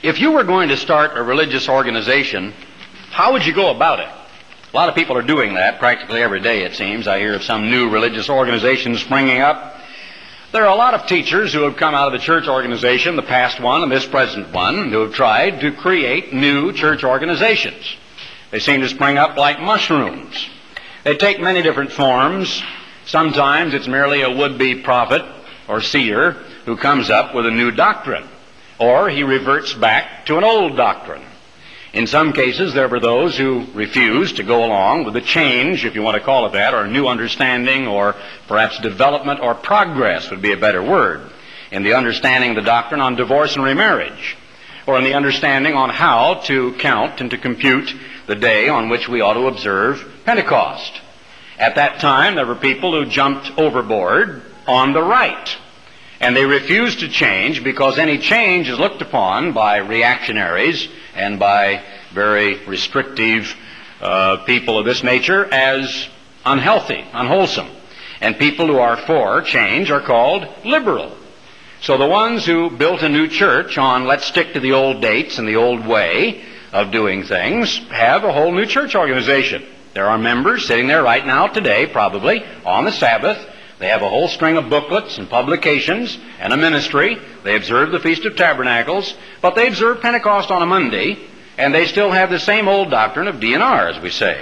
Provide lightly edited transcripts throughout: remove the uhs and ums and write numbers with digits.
If you were going to start a religious organization, how would you go about it? A lot of people are doing that practically every day, it seems. I hear of some new religious organizations springing up. There are a lot of teachers who have come out of the church organization, the past one and this present one, who have tried to create new church organizations. They seem to spring up like mushrooms. They take many different forms. Sometimes it's merely a would-be prophet or seer who comes up with a new doctrine, or he reverts back to an old doctrine. In some cases, there were those who refused to go along with the change, if you want to call it that, or a new understanding, or perhaps development or progress would be a better word, in the understanding of the doctrine on divorce and remarriage, or in the understanding on how to count and to compute the day on which we ought to observe Pentecost. At that time, there were people who jumped overboard on the right, and they refused to change because any change is looked upon by reactionaries and by very restrictive people of this nature as unhealthy, unwholesome. And people who are for change are called liberal. So the ones who built a new church on let's stick to the old dates and the old way of doing things have a whole new church organization. There are members sitting there right now today, probably, on the Sabbath. They have a whole string of booklets and publications and a ministry. They observe the Feast of Tabernacles, but they observe Pentecost on a Monday, and they still have the same old doctrine of D&R, as we say.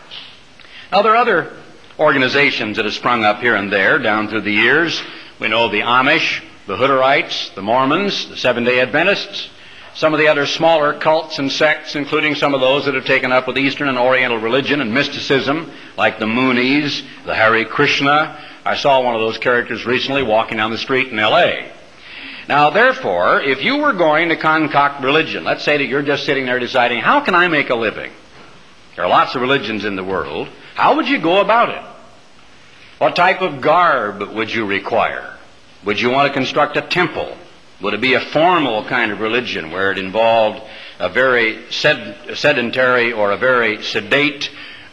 Now, there are other organizations that have sprung up here and there down through the years. We know the Amish, the Hutterites, the Mormons, the Seventh-day Adventists, some of the other smaller cults and sects, including some of those that have taken up with Eastern and Oriental religion and mysticism, like the Moonies, the Hare Krishna. I saw one of those characters recently walking down the street in L.A. Now, therefore, if you were going to concoct religion, let's say that you're just sitting there deciding, how can I make a living? There are lots of religions in the world. How would you go about it? What type of garb would you require? Would you want to construct a temple? Would it be a formal kind of religion where it involved a very sedentary or a very sedate,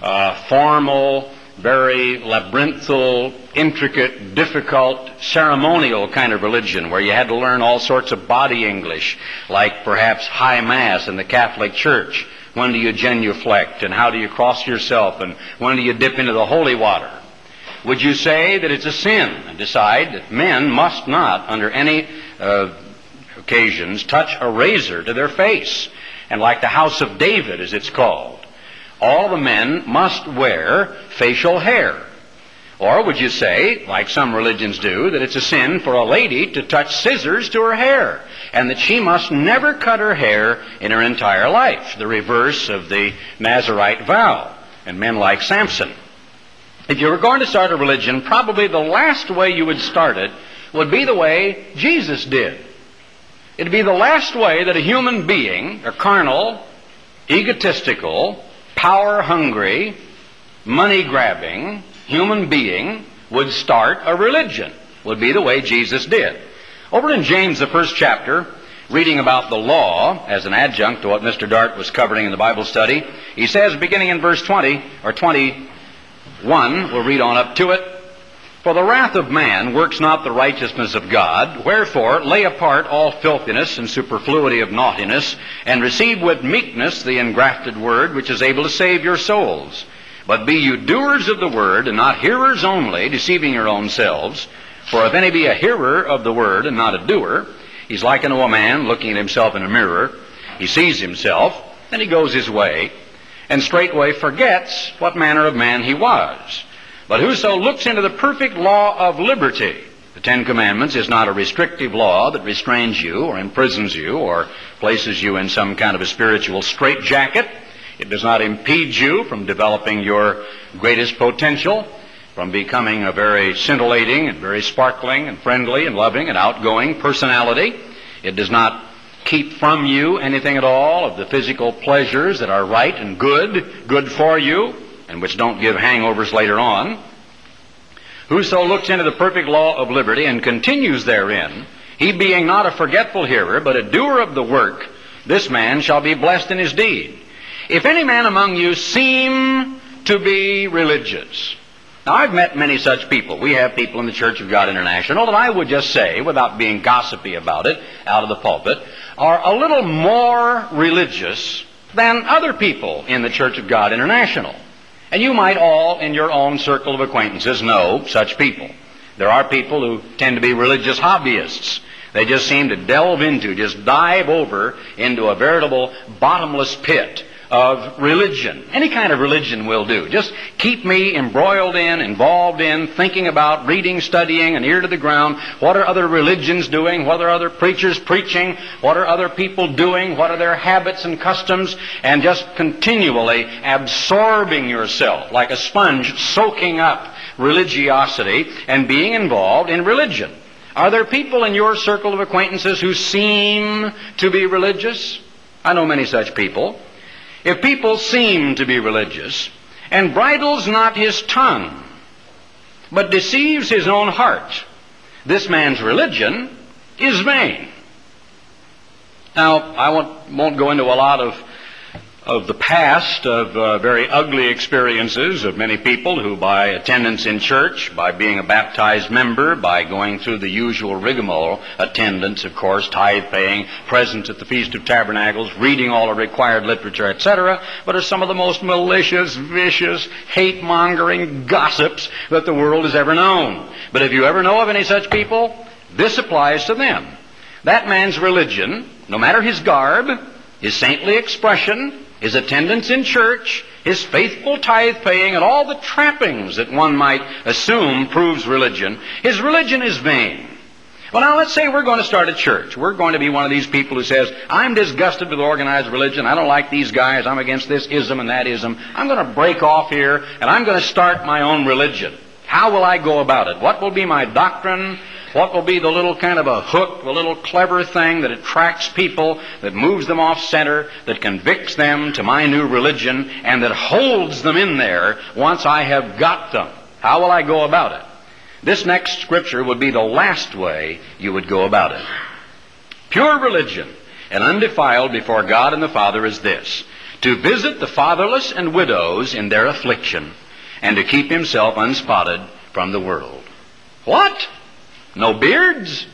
formal, very labyrinthal, intricate, difficult, ceremonial kind of religion where you had to learn all sorts of body English, like perhaps High Mass in the Catholic Church? When do you genuflect, and how do you cross yourself, and when do you dip into the holy water? Would you say that it's a sin and decide that men must not, under any occasions, touch a razor to their face, and like the House of David, as it's called, all the men must wear facial hair? Or would you say, like some religions do, that it's a sin for a lady to touch scissors to her hair, and that she must never cut her hair in her entire life, the reverse of the Nazirite vow, and men like Samson? If you were going to start a religion, probably the last way you would start it would be the way Jesus did. It would be the last way that a human being, a carnal, egotistical, power-hungry, money-grabbing human being would start a religion. Would be the way Jesus did. Over in James, the first chapter, reading about the law as an adjunct to what Mr. Dart was covering in the Bible study, he says, beginning in verse 20, or 21, we'll read on up to it, "For the wrath of man works not the righteousness of God. Wherefore lay apart all filthiness and superfluity of naughtiness, and receive with meekness the engrafted word, which is able to save your souls. But be you doers of the word, and not hearers only, deceiving your own selves. For if any be a hearer of the word, and not a doer, he's like unto a man looking at himself in a mirror. He sees himself, and he goes his way, and straightway forgets what manner of man he was. But whoso looks into the perfect law of liberty," the Ten Commandments is not a restrictive law that restrains you or imprisons you or places you in some kind of a spiritual straitjacket. It does not impede you from developing your greatest potential, from becoming a very scintillating and very sparkling and friendly and loving and outgoing personality. It does not keep from you anything at all of the physical pleasures that are right and good for you, and which don't give hangovers later on. "Whoso looks into the perfect law of liberty and continues therein, he being not a forgetful hearer, but a doer of the work, this man shall be blessed in his deed. If any man among you seem to be religious." Now, I've met many such people. We have people in the Church of God International, and I would just say, without being gossipy about it out of the pulpit, are a little more religious than other people in the Church of God International. And you might all, in your own circle of acquaintances, know such people. There are people who tend to be religious hobbyists. They just seem to delve into, just dive over into a veritable bottomless pit of religion. Any kind of religion will do. Just keep me embroiled in, involved in, thinking about, reading, studying, an ear to the ground. What are other religions doing? What are other preachers preaching? What are other people doing? What are their habits and customs? And just continually absorbing yourself like a sponge, soaking up religiosity and being involved in religion. Are there people in your circle of acquaintances who seem to be religious? I know many such people. If people seem to be religious, and bridles not his tongue, but deceives his own heart, this man's religion is vain. Now, I won't go into a lot of the past of very ugly experiences of many people who, by attendance in church, by being a baptized member, by going through the usual rigmarole, attendance, of course, tithe paying, presence at the Feast of Tabernacles, reading all the required literature, etc., but are some of the most malicious, vicious, hate-mongering gossips that the world has ever known. But if you ever know of any such people, this applies to them. That man's religion, no matter his garb, his saintly expression, his attendance in church, his faithful tithe-paying, and all the trappings that one might assume proves religion, his religion is vain. Well, now, let's say we're going to start a church. We're going to be one of these people who says, I'm disgusted with organized religion. I don't like these guys. I'm against this ism and that ism. I'm going to break off here, and I'm going to start my own religion. How will I go about it? What will be my doctrine? What will be the little kind of a hook, the little clever thing that attracts people, that moves them off center, that convicts them to my new religion, and that holds them in there once I have got them? How will I go about it? This next scripture would be the last way you would go about it. Pure religion and undefiled before God and the Father is this: to visit the fatherless and widows in their affliction, and to keep himself unspotted from the world. What? No beards?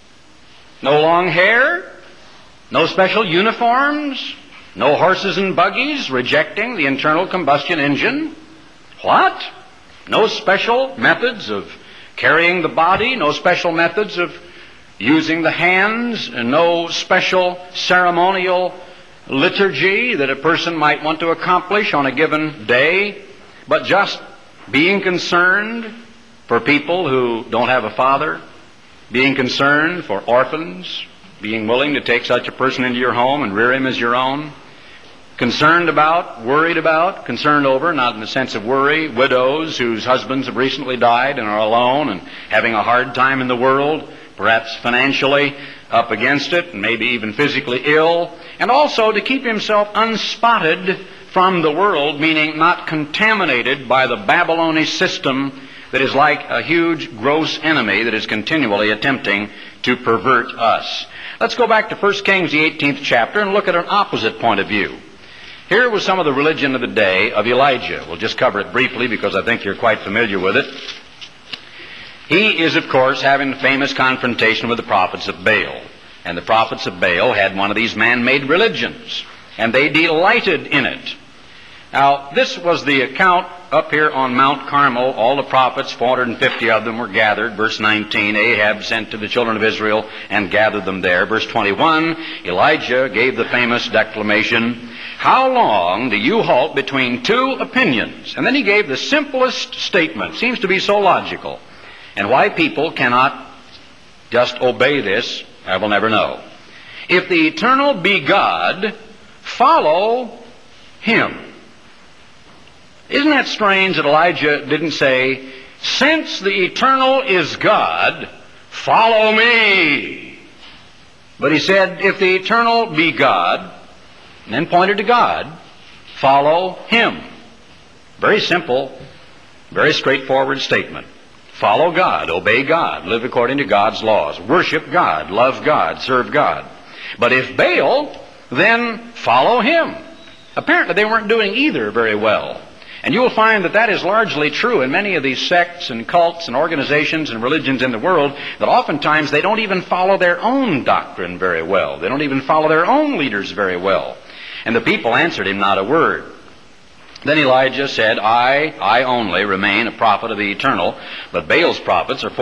No long hair? No special uniforms? No horses and buggies rejecting the internal combustion engine? What? No special methods of carrying the body? No special methods of using the hands? And no special ceremonial liturgy that a person might want to accomplish on a given day? But just being concerned for people who don't have a father, being concerned for orphans, being willing to take such a person into your home and rear him as your own, concerned about, worried about, concerned over, not in the sense of worry, widows whose husbands have recently died and are alone and having a hard time in the world, perhaps financially up against it and maybe even physically ill, and also to keep himself unspotted from the world, meaning not contaminated by the Babylonian system that is like a huge, gross enemy that is continually attempting to pervert us. Let's go back to 1 Kings, the 18th chapter, and look at an opposite point of view. Here was some of the religion of the day of Elijah. We'll just cover it briefly because I think you're quite familiar with it. He is, of course, having a famous confrontation with the prophets of Baal. And the prophets of Baal had one of these man-made religions, and they delighted in it. Now, this was the account up here on Mount Carmel. All the prophets, 450 of them, were gathered. Verse 19, Ahab sent to the children of Israel and gathered them there. Verse 21, Elijah gave the famous declamation, "How long do you halt between two opinions?" And then he gave the simplest statement. Seems to be so logical. And why people cannot just obey this, I will never know. If the eternal be God, follow him. Isn't that strange that Elijah didn't say, since the eternal is God, follow me? But he said, if the eternal be God, and then pointed to God, follow him. Very simple, very straightforward statement. Follow God, obey God, live according to God's laws, worship God, love God, serve God. But if Baal, then follow him. Apparently they weren't doing either very well. And you will find that that is largely true in many of these sects and cults and organizations and religions in the world, that oftentimes they don't even follow their own doctrine very well. They don't even follow their own leaders very well. And the people answered him not a word. Then Elijah said, I only remain a prophet of the eternal, but Baal's prophets are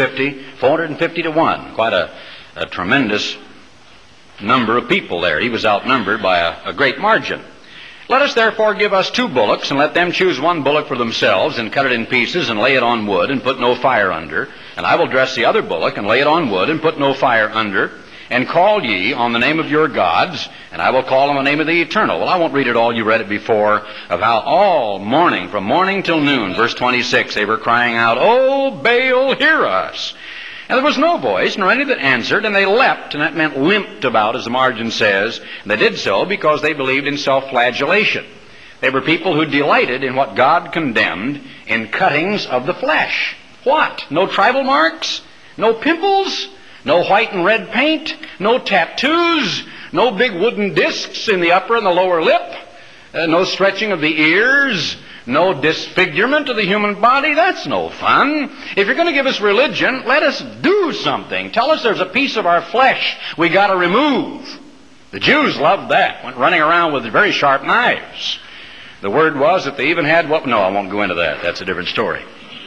450 to 1. Quite a tremendous number of people there. He was outnumbered by a great margin. Let us therefore give us 2 bullocks, and let them choose 1 bullock for themselves, and cut it in pieces, and lay it on wood, and put no fire under. And I will dress the other bullock, and lay it on wood, and put no fire under. And call ye on the name of your gods, and I will call on the name of the eternal. Well, I won't read it all. You read it before, of how all morning, from morning till noon, verse 26, they were crying out, "O Baal, hear us!" And there was no voice, nor any that answered, and they leapt, and that meant limped about, as the margin says. And they did so because they believed in self-flagellation. They were people who delighted in what God condemned, in cuttings of the flesh. What? No tribal marks? No pimples? No white and red paint? No tattoos? No big wooden discs in the upper and the lower lip? No stretching of the ears? No disfigurement of the human body? That's no fun. If you're going to give us religion, let us do something. Tell us there's a piece of our flesh we got to remove. The Jews loved that. Went running around with very sharp knives. The word was that they even had what? No, I won't go into that. That's a different story.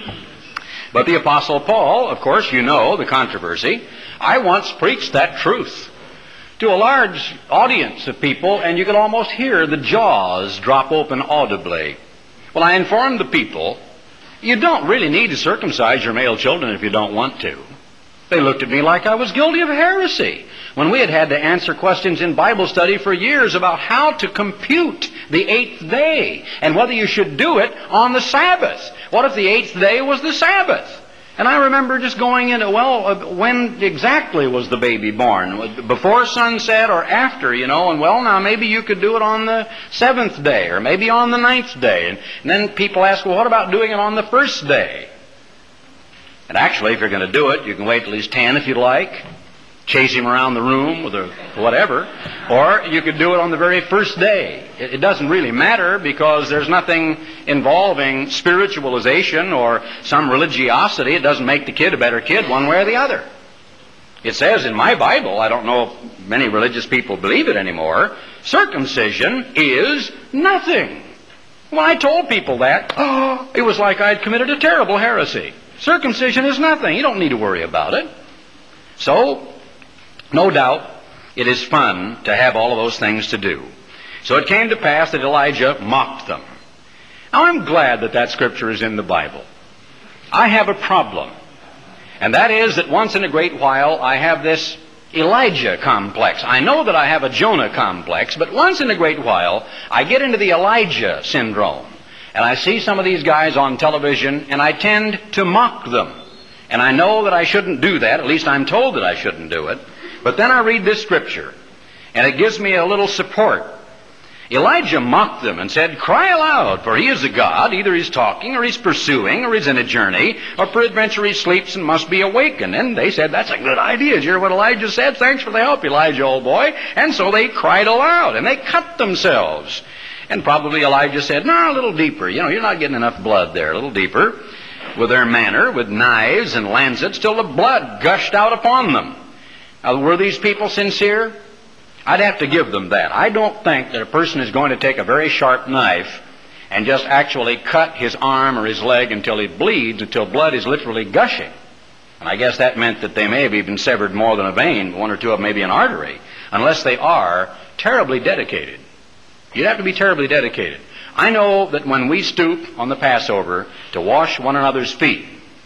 But the Apostle Paul, of course, you know the controversy. I once preached that truth to a large audience of people, and you could almost hear the jaws drop open audibly. Well, I informed the people, you don't really need to circumcise your male children if you don't want to. They looked at me like I was guilty of heresy, when we had to answer questions in Bible study for years about how to compute the 8th day and whether you should do it on the Sabbath. What if the 8th day was the Sabbath? And I remember just going into, when exactly was the baby born? Before sunset or after, and now maybe you could do it on the 7th day or maybe on the 9th day. And then people ask, well, what about doing it on the 1st day? And actually, if you're going to do it, you can wait till he's 10 if you'd like. Chase him around the room with a whatever. Or you could do it on the very first day. It doesn't really matter, because there's nothing involving spiritualization or some religiosity. It doesn't make the kid a better kid one way or the other. It says in my Bible, I don't know if many religious people believe it anymore, circumcision is nothing. When I told people that, it was like I'd committed a terrible heresy. Circumcision is nothing. You don't need to worry about it. So, no doubt, it is fun to have all of those things to do. So it came to pass that Elijah mocked them. Now, I'm glad that scripture is in the Bible. I have a problem. And that is that once in a great while I have this Elijah complex. I know that I have a Jonah complex, but once in a great while I get into the Elijah syndrome. And I see some of these guys on television, and I tend to mock them. And I know that I shouldn't do that. At least I'm told that I shouldn't do it. But then I read this scripture, and it gives me a little support. Elijah mocked them and said, "Cry aloud, for he is a god. Either he's talking, or he's pursuing, or he's in a journey, or peradventure he sleeps and must be awakened." And they said, "That's a good idea. Did you hear what Elijah said? Thanks for the help, Elijah, old boy." And so they cried aloud, and they cut themselves. And probably Elijah said, "No, a little deeper. You're not getting enough blood there. A little deeper." With their manner, with knives and lancets, till the blood gushed out upon them. Now, were these people sincere? I'd have to give them that. I don't think that a person is going to take a very sharp knife and just actually cut his arm or his leg until he bleeds, until blood is literally gushing. And I guess that meant that they may have even severed more than a vein, one or two of them, maybe an artery, unless they are terribly dedicated. You'd have to be terribly dedicated. I know that when we stoop on the Passover to wash one another's feet,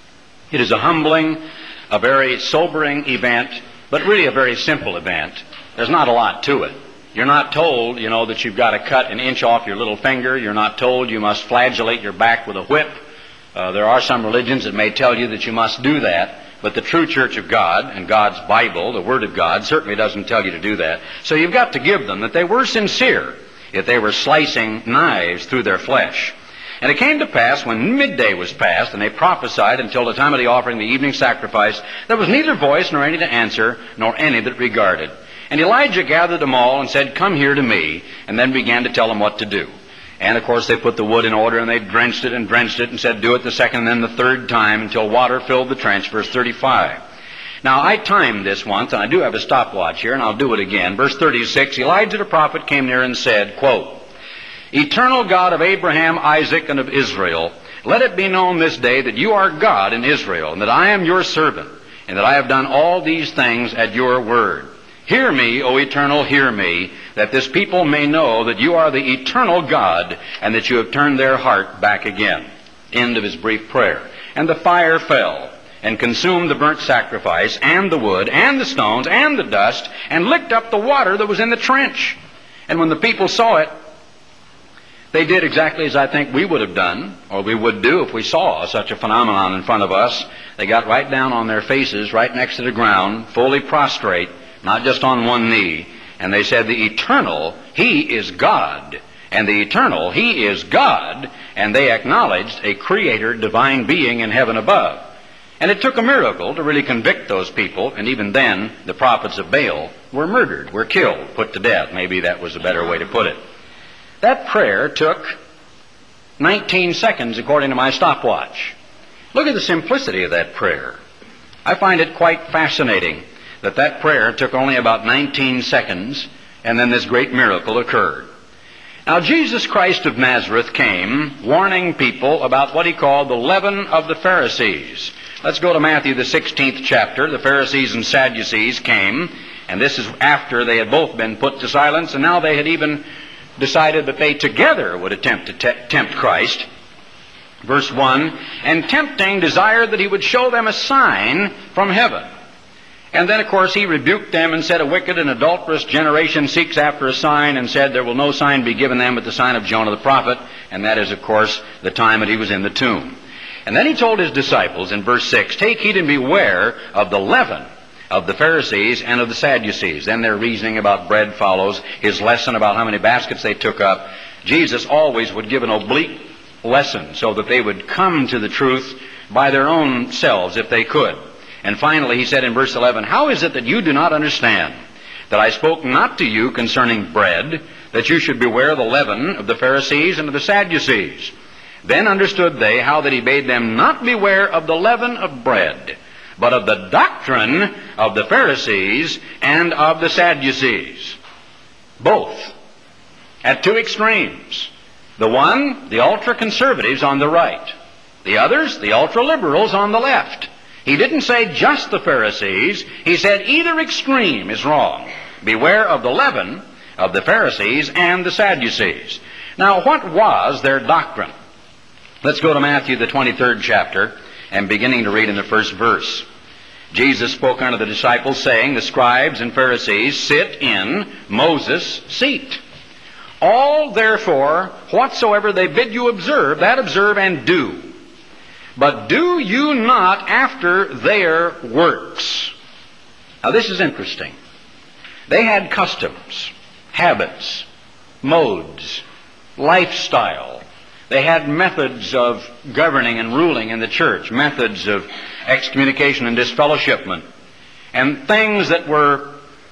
it is a humbling, a very sobering event, but really a very simple event. There's not a lot to it. You're not told, that you've got to cut an inch off your little finger. You're not told you must flagellate your back with a whip. There are some religions that may tell you that you must do that, but the true Church of God and God's Bible, the Word of God, certainly doesn't tell you to do that. So you've got to give them that they were sincere, that they were slicing knives through their flesh. And it came to pass, when midday was past, and they prophesied until the time of the offering, the evening sacrifice, there was neither voice nor any to answer, nor any that regarded. And Elijah gathered them all and said, "Come here to me," and then began to tell them what to do. And, of course, they put the wood in order, and they drenched it and said, do it the second and then the third time until water filled the trench, verse 35. Now, I timed this once, and I do have a stopwatch here, and I'll do it again. Verse 36, Elijah the prophet came near and said, quote, Eternal God of Abraham, Isaac, and of Israel, let it be known this day that you are God in Israel, and that I am your servant, and that I have done all these things at your word. Hear me, O Eternal, hear me, that this people may know that you are the eternal God, and that you have turned their heart back again. End of his brief prayer. And the fire fell, and consumed the burnt sacrifice, and the wood, and the stones, and the dust, and licked up the water that was in the trench. And when the people saw it, they did exactly as I think we would have done, or we would do if we saw such a phenomenon in front of us. They got right down on their faces, right next to the ground, fully prostrate, not just on one knee, and they said, the Eternal, He is God. And the Eternal, He is God. And they acknowledged a Creator, divine being in heaven above. And it took a miracle to really convict those people, and even then, the prophets of Baal were murdered, were killed, put to death. Maybe that was a better way to put it. That prayer took 19 seconds, according to my stopwatch. Look at the simplicity of that prayer. I find it quite fascinating that prayer took only about 19 seconds, and then this great miracle occurred. Now, Jesus Christ of Nazareth came warning people about what he called the leaven of the Pharisees. Let's go to Matthew, the 16th chapter. The Pharisees and Sadducees came, and this is after they had both been put to silence, and now they had even decided that they together would attempt to tempt Christ. Verse 1, and tempting desired that he would show them a sign from heaven. And then, of course, he rebuked them and said, a wicked and adulterous generation seeks after a sign, and said, there will no sign be given them but the sign of Jonah the prophet. And that is, of course, the time that he was in the tomb. And then he told his disciples in verse 6, take heed and beware of the leaven of the Pharisees and of the Sadducees. Then their reasoning about bread follows. His lesson about how many baskets they took up. Jesus always would give an oblique lesson so that they would come to the truth by their own selves if they could. And finally, he said in verse 11, how is it that you do not understand that I spoke not to you concerning bread, that you should beware of the leaven of the Pharisees and of the Sadducees? Then understood they how that he bade them not beware of the leaven of bread, but of the doctrine of the Pharisees and of the Sadducees. Both at two extremes. The one, the ultra-conservatives on the right. The others, the ultra-liberals on the left. He didn't say just the Pharisees. He said either extreme is wrong. Beware of the leaven of the Pharisees and the Sadducees. Now, what was their doctrine? Let's go to Matthew, the 23rd chapter, and beginning to read in the first verse. Jesus spoke unto the disciples, saying, the scribes and Pharisees sit in Moses' seat. All, therefore, whatsoever they bid you observe, that observe and do. But do you not after their works. Now this is interesting. They had customs, habits, modes, lifestyle. They had methods of governing and ruling in the church, methods of excommunication and disfellowshipment, and things that were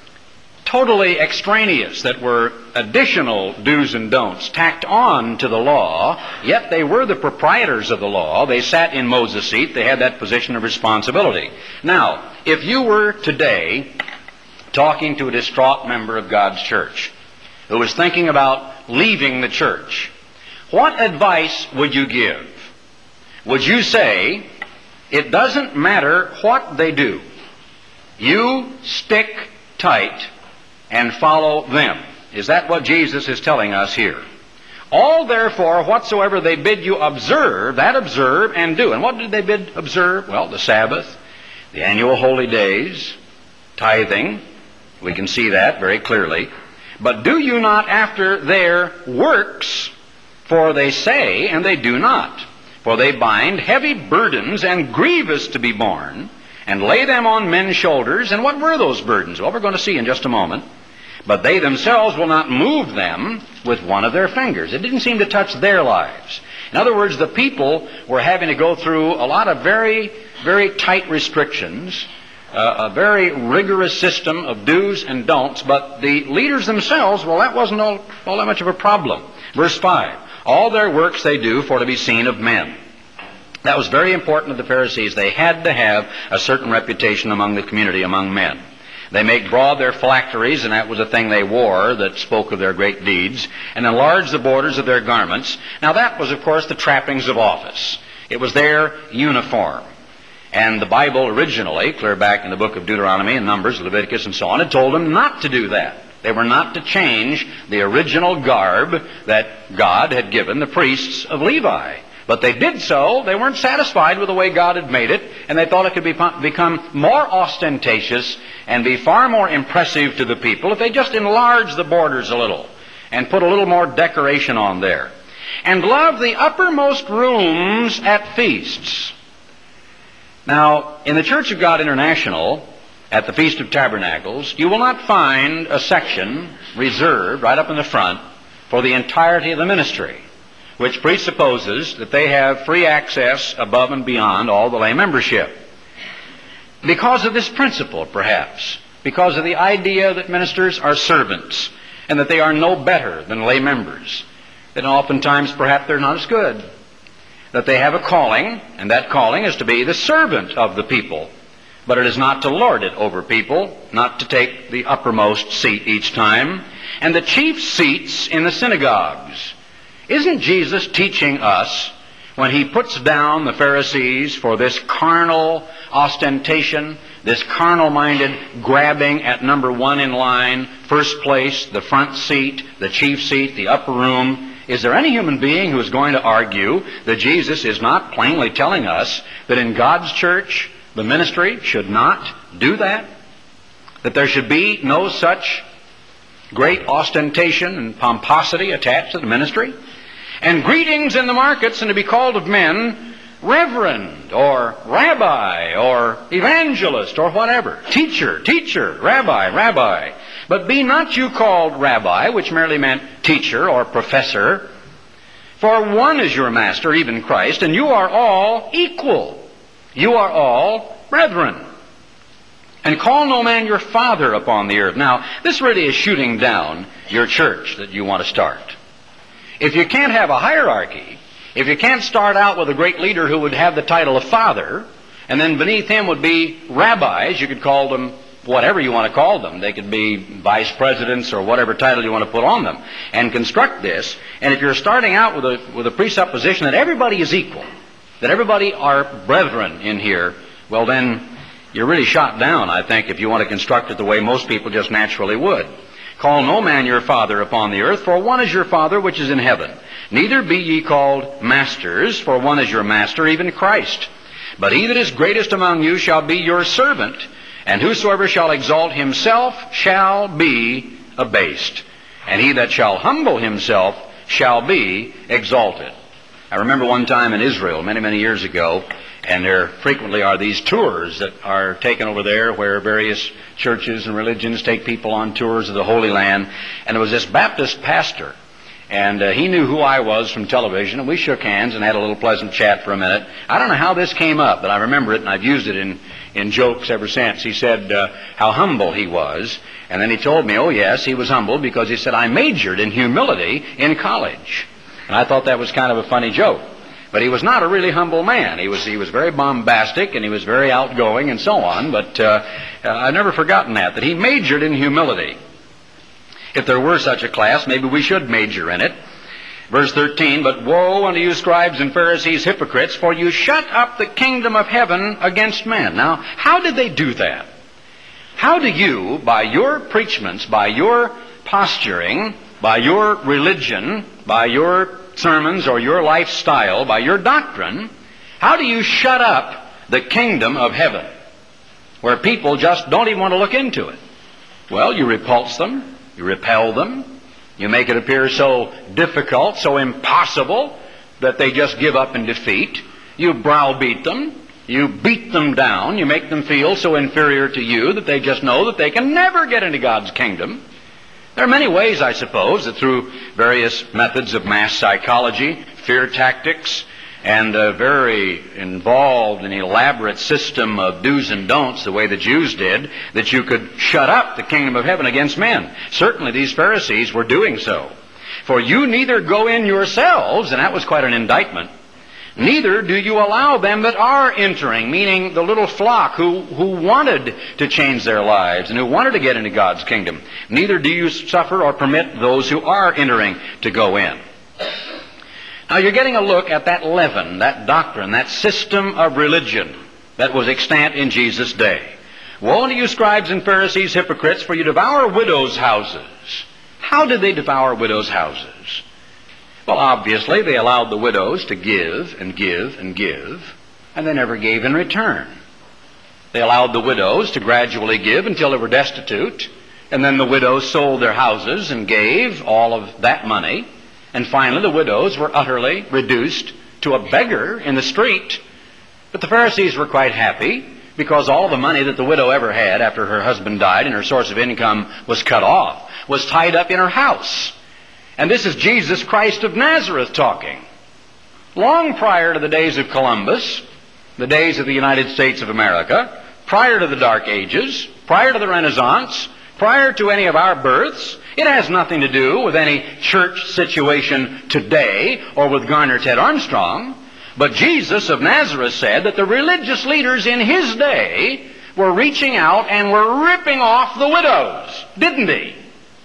totally extraneous, that were additional do's and don'ts tacked on to the law, yet they were the proprietors of the law. They sat in Moses' seat. They had that position of responsibility. Now, if you were today talking to a distraught member of God's church who was thinking about leaving the church, what advice would you give? Would you say, it doesn't matter what they do, you stick tight and follow them? Is that what Jesus is telling us here? All, therefore, whatsoever they bid you observe, that observe and do. And what did they bid observe? Well, the Sabbath, the annual holy days, tithing. We can see that very clearly. But do you not after their works, for they say and they do not. For they bind heavy burdens and grievous to be borne, and lay them on men's shoulders. And what were those burdens? Well, we're going to see in just a moment. But they themselves will not move them with one of their fingers. It didn't seem to touch their lives. In other words, the people were having to go through a lot of very, very tight restrictions, a very rigorous system of do's and don'ts, but the leaders themselves, well, that wasn't all that much of a problem. Verse 5, All their works they do for to be seen of men. That was very important to the Pharisees. They had to have a certain reputation among the community, among men. They make broad their phylacteries, and that was a thing they wore that spoke of their great deeds, and enlarge the borders of their garments. Now that was, of course, the trappings of office. It was their uniform. And the Bible originally, clear back in the book of Deuteronomy and Numbers, Leviticus and so on, had told them not to do that. They were not to change the original garb that God had given the priests of Levi. But they did so. They weren't satisfied with the way God had made it, and they thought it could become more ostentatious and be far more impressive to the people if they just enlarged the borders a little and put a little more decoration on there. And love the uppermost rooms at feasts. Now, in the Church of God International, at the Feast of Tabernacles, you will not find a section reserved right up in the front for the entirety of the ministry, which presupposes that they have free access above and beyond all the lay membership. Because of this principle, perhaps, because of the idea that ministers are servants and that they are no better than lay members, that oftentimes perhaps they're not as good, that they have a calling, and that calling is to be the servant of the people. But it is not to lord it over people, not to take the uppermost seat each time, and the chief seats in the synagogues. Isn't Jesus teaching us, when he puts down the Pharisees for this carnal ostentation, this carnal-minded grabbing at number one in line, first place, the front seat, the chief seat, the upper room? Is there any human being who is going to argue that Jesus is not plainly telling us that in God's church, the ministry should not do that? That there should be no such great ostentation and pomposity attached to the ministry? And greetings in the markets, and to be called of men reverend, or rabbi, or evangelist, or whatever. Teacher, rabbi. But be not you called rabbi, which merely meant teacher or professor, for one is your master, even Christ, and you are all equal. You are all brethren. And call no man your father upon the earth. Now, this really is shooting down your church that you want to start. If you can't have a hierarchy, if you can't start out with a great leader who would have the title of father, and then beneath him would be rabbis, you could call them whatever you want to call them. They could be vice presidents or whatever title you want to put on them, and construct this. And if you're starting out with a presupposition that everybody is equal, that everybody are brethren in here, well then you're really shot down, I think, if you want to construct it the way most people just naturally would. Call no man your father upon the earth, for one is your Father which is in heaven. Neither be ye called masters, for one is your master, even Christ. But he that is greatest among you shall be your servant, and whosoever shall exalt himself shall be abased, and he that shall humble himself shall be exalted. I remember one time in Israel, many, many years ago, and there frequently are these tours that are taken over there where various churches and religions take people on tours of the Holy Land. And there was this Baptist pastor, and he knew who I was from television, and we shook hands and had a little pleasant chat for a minute. I don't know how this came up, but I remember it, and I've used it in jokes ever since. He said how humble he was, and then he told me, oh yes, he was humble because he said, I majored in humility in college. And I thought that was kind of a funny joke. But he was not a really humble man. He was very bombastic, and he was very outgoing and so on. But I've never forgotten that he majored in humility. If there were such a class, maybe we should major in it. Verse 13, but woe unto you, scribes and Pharisees, hypocrites, for you shut up the kingdom of heaven against men. Now, how did they do that? How do you, by your preachments, by your posturing, by your religion, by your sermons or your lifestyle, by your doctrine, how do you shut up the kingdom of heaven where people just don't even want to look into it? Well, you repulse them, you repel them, you make it appear so difficult, so impossible that they just give up in defeat. You browbeat them, you beat them down, you make them feel so inferior to you that they just know that they can never get into God's kingdom. There are many ways, I suppose, that through various methods of mass psychology, fear tactics, and a very involved and elaborate system of do's and don'ts, the way the Jews did, that you could shut up the kingdom of heaven against men. Certainly these Pharisees were doing so. For you neither go in yourselves," and that was quite an indictment, "neither do you allow them that are entering," meaning the little flock who wanted to change their lives and who wanted to get into God's kingdom. "Neither do you suffer or permit those who are entering to go in." Now you're getting a look at that leaven, that doctrine, that system of religion that was extant in Jesus' day. "Woe unto you, scribes and Pharisees, hypocrites, for you devour widows' houses." How did they devour widows' houses? Well, obviously, they allowed the widows to give and give and give, and they never gave in return. They allowed the widows to gradually give until they were destitute, and then the widows sold their houses and gave all of that money, and finally the widows were utterly reduced to a beggar in the street. But the Pharisees were quite happy, because all the money that the widow ever had after her husband died and her source of income was cut off was tied up in her house. And this is Jesus Christ of Nazareth talking. Long prior to the days of Columbus, the days of the United States of America, prior to the Dark Ages, prior to the Renaissance, prior to any of our births, it has nothing to do with any church situation today or with Garner Ted Armstrong. But Jesus of Nazareth said that the religious leaders in his day were reaching out and were ripping off the widows, didn't he?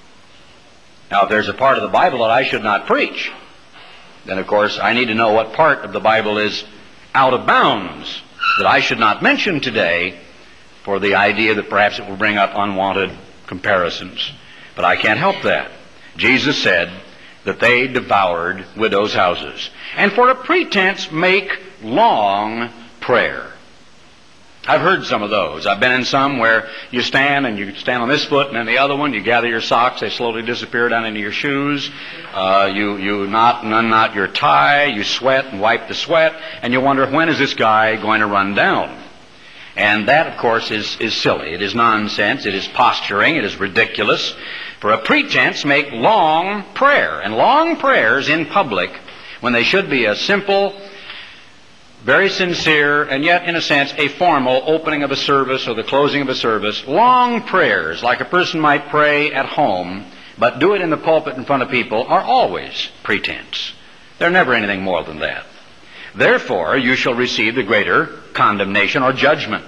Now, if there's a part of the Bible that I should not preach, then of course I need to know what part of the Bible is out of bounds that I should not mention today, for the idea that perhaps it will bring up unwanted comparisons. But I can't help that. Jesus said that they devoured widows' houses, and for a pretense make long prayer. I've heard some of those. I've been in some where you stand on this foot and then the other one, you gather your socks, they slowly disappear down into your shoes, you knot and unknot your tie, you sweat and wipe the sweat, and you wonder, when is this guy going to run down? And that, of course, is silly. It is nonsense. It is posturing. It is ridiculous. For a pretense make long prayer. And long prayers in public, when they should be a simple, very sincere, and yet, in a sense, a formal opening of a service or the closing of a service, long prayers, like a person might pray at home, but do it in the pulpit in front of people, are always pretense. They're never anything more than that. Therefore, you shall receive the greater condemnation or judgment.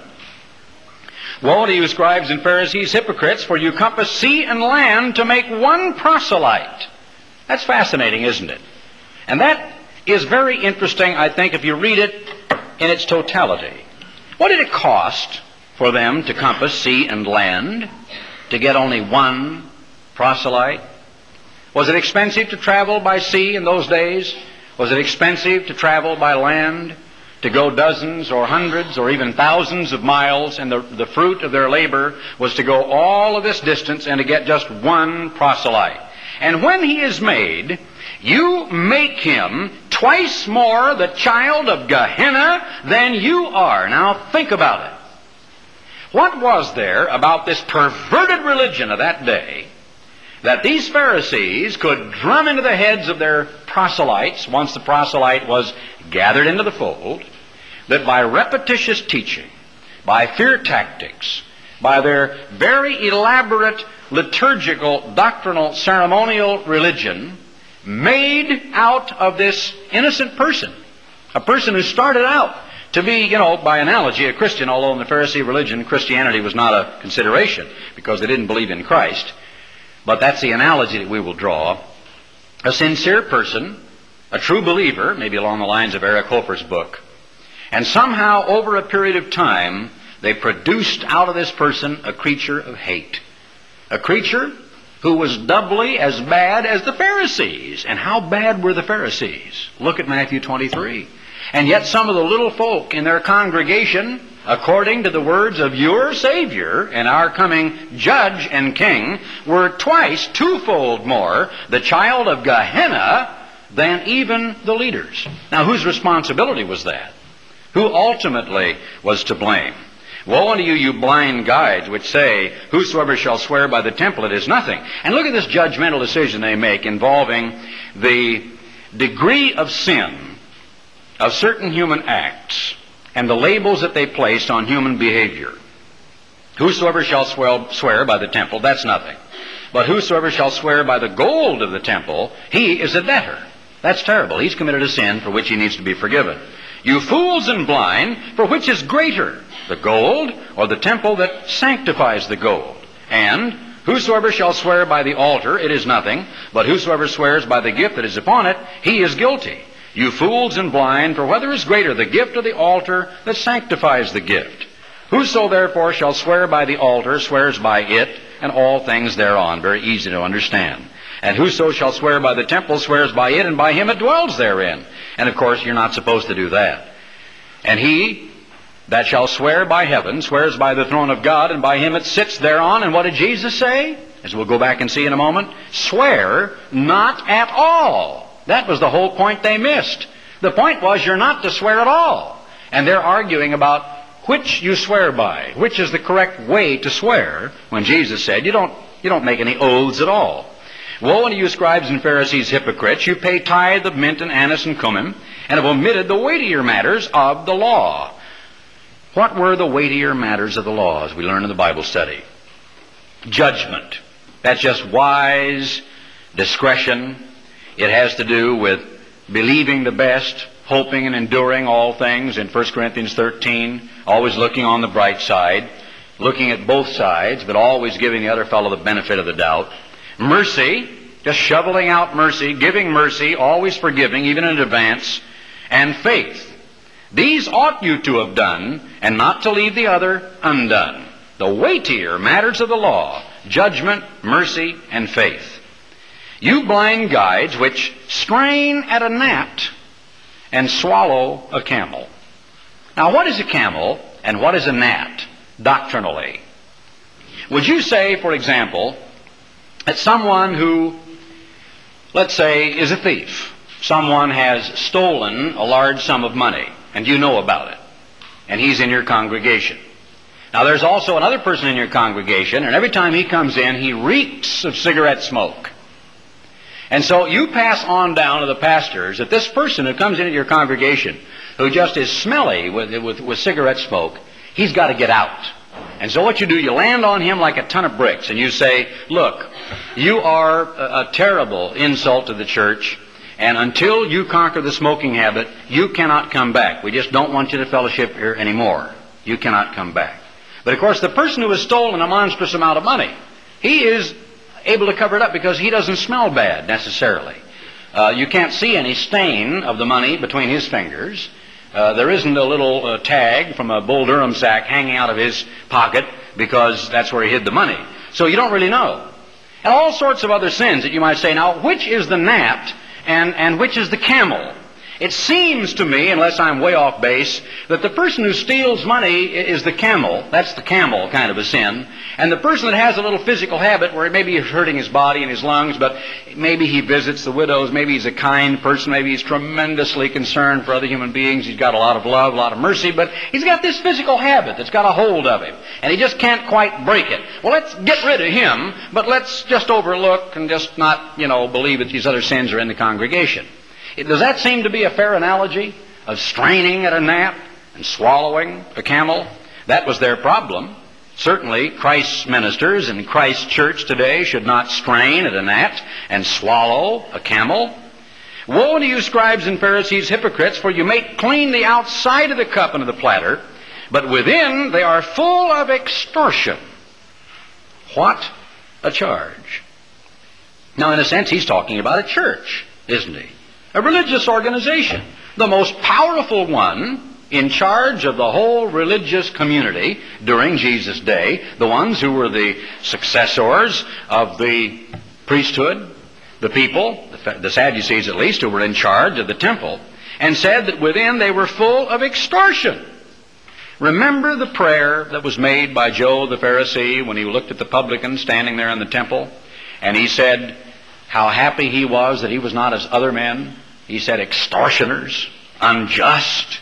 "Woe to you, scribes and Pharisees, hypocrites, for you compass sea and land to make one proselyte." That's fascinating, isn't it? And that is very interesting, I think, if you read it in its totality. What did it cost for them to compass sea and land to get only one proselyte? Was it expensive to travel by sea in those days? Was it expensive to travel by land, to go dozens or hundreds or even thousands of miles, and the fruit of their labor was to go all of this distance and to get just one proselyte? And when he is made, you make him twice more the child of Gehenna than you are. Now think about it. What was there about this perverted religion of that day that these Pharisees could drum into the heads of their proselytes, once the proselyte was gathered into the fold, that by repetitious teaching, by fear tactics, by their very elaborate liturgical, doctrinal, ceremonial religion, made out of this innocent person, a person who started out to be, by analogy, a Christian, although in the Pharisee religion, Christianity was not a consideration because they didn't believe in Christ. But that's the analogy that we will draw. A sincere person, a true believer, maybe along the lines of Eric Hofer's book, and somehow over a period of time, they produced out of this person a creature of hate. A creature who was doubly as bad as the Pharisees. And how bad were the Pharisees? Look at Matthew 23. And yet some of the little folk in their congregation, according to the words of your Savior and our coming Judge and King, were twice, twofold more the child of Gehenna than even the leaders. Now, whose responsibility was that? Who ultimately was to blame? Woe unto you, you blind guides, which say, whosoever shall swear by the temple, it is nothing. And look at this judgmental decision they make involving the degree of sin of certain human acts and the labels that they placed on human behavior. Whosoever shall swear by the temple, that's nothing. But whosoever shall swear by the gold of the temple, he is a debtor. That's terrible. He's committed a sin for which he needs to be forgiven. You fools and blind, for which is greater, the gold or the temple that sanctifies the gold? And whosoever shall swear by the altar, it is nothing, but whosoever swears by the gift that is upon it, he is guilty. You fools and blind, for whether is greater, the gift or the altar that sanctifies the gift? Whoso therefore shall swear by the altar swears by it, and all things thereon. Very easy to understand. And whoso shall swear by the temple swears by it, and by him it dwells therein. And of course you're not supposed to do that. And he that shall swear by heaven swears by the throne of God, and by him it sits thereon. And what did Jesus say? As we'll go back and see in a moment, swear not at all. That was the whole point they missed. The point was you're not to swear at all. And they're arguing about which you swear by, which is the correct way to swear, when Jesus said you don't make any oaths at all. Woe unto you, scribes and Pharisees, hypocrites! You pay tithe of mint and anise and cumin, and have omitted the weightier matters of the law. What were the weightier matters of the law, as we learn in the Bible study? Judgment. That's just wise discretion. It has to do with believing the best, hoping and enduring all things in 1 Corinthians 13, always looking on the bright side, looking at both sides, but always giving the other fellow the benefit of the doubt. Mercy, just shoveling out mercy, giving mercy, always forgiving, even in advance. And faith. These ought you to have done, and not to leave the other undone. The weightier matters of the law, judgment, mercy, and faith. You blind guides which strain at a gnat and swallow a camel. Now, what is a camel and what is a gnat, doctrinally? Would you say, for example, that someone who, let's say, is a thief, someone has stolen a large sum of money, and you know about it, and he's in your congregation. Now, there's also another person in your congregation, and every time he comes in, he reeks of cigarette smoke. And so you pass on down to the pastors that this person who comes into your congregation, who just is smelly with cigarette smoke, he's got to get out. And so what you do, you land on him like a ton of bricks, and you say, look, you are a terrible insult to the church, and until you conquer the smoking habit, you cannot come back. We just don't want you to fellowship here anymore. You cannot come back. But of course, the person who has stolen a monstrous amount of money, he is able to cover it up because he doesn't smell bad necessarily. You can't see any stain of the money between his fingers. There isn't a little tag from a Bull Durham sack hanging out of his pocket because that's where he hid the money. So you don't really know. And all sorts of other sins that you might say, now, which is the gnat and which is the camel? It seems to me, unless I'm way off base, that the person who steals money is the camel. That's the camel kind of a sin. And the person that has a little physical habit where maybe he's hurting his body and his lungs, but maybe he visits the widows, maybe he's a kind person, maybe he's tremendously concerned for other human beings, he's got a lot of love, a lot of mercy, but he's got this physical habit that's got a hold of him, and he just can't quite break it. Well, let's get rid of him, but let's just overlook and just not, believe that these other sins are in the congregation. Does that seem to be a fair analogy of straining at a gnat and swallowing a camel? That was their problem. Certainly, Christ's ministers and Christ's church today should not strain at a gnat and swallow a camel. Woe unto you, scribes and Pharisees, hypocrites, for you make clean the outside of the cup and of the platter, but within they are full of extortion. What a charge. Now, in a sense, he's talking about a church, isn't he? A religious organization, the most powerful one in charge of the whole religious community during Jesus' day, the ones who were the successors of the priesthood, the people, the Sadducees at least, who were in charge of the temple, and said that within they were full of extortion. Remember the prayer that was made by Joe the Pharisee when he looked at the publican standing there in the temple, and he said how happy he was that he was not as other men. He said, extortioners, unjust.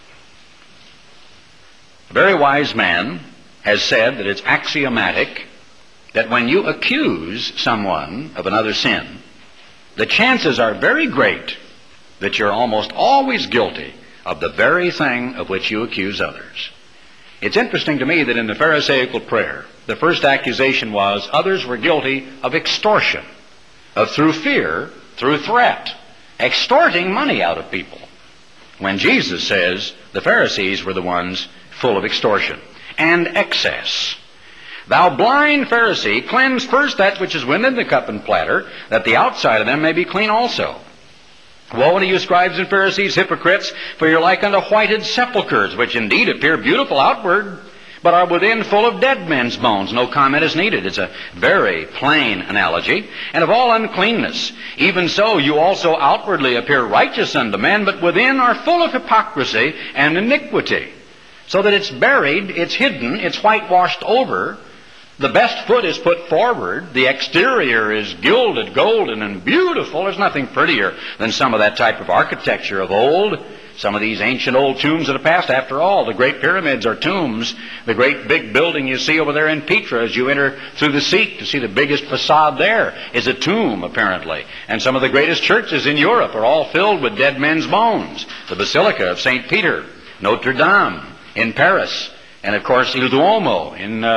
A very wise man has said that it's axiomatic that when you accuse someone of another sin, the chances are very great that you're almost always guilty of the very thing of which you accuse others. It's interesting to me that in the Pharisaical prayer, the first accusation was others were guilty of extortion, of through fear, through threat, extorting money out of people. When Jesus says the Pharisees were the ones full of extortion and excess. Thou blind Pharisee, cleanse first that which is within the cup and platter, that the outside of them may be clean also. Woe unto you, scribes and Pharisees, hypocrites, for you're like unto whited sepulchres, which indeed appear beautiful outward, but are within full of dead men's bones. No comment is needed. It's a very plain analogy. And of all uncleanness, even so you also outwardly appear righteous unto men, but within are full of hypocrisy and iniquity. So that it's buried, it's hidden, it's whitewashed over. The best foot is put forward. The exterior is gilded, golden, and beautiful. There's nothing prettier than some of that type of architecture of old. Some of these ancient old tombs of the past. After all, the great pyramids are tombs. The great big building you see over there in Petra as you enter through the Sikh to see the biggest facade there is a tomb, apparently. And some of the greatest churches in Europe are all filled with dead men's bones. The Basilica of St. Peter, Notre Dame in Paris, and of course Il Duomo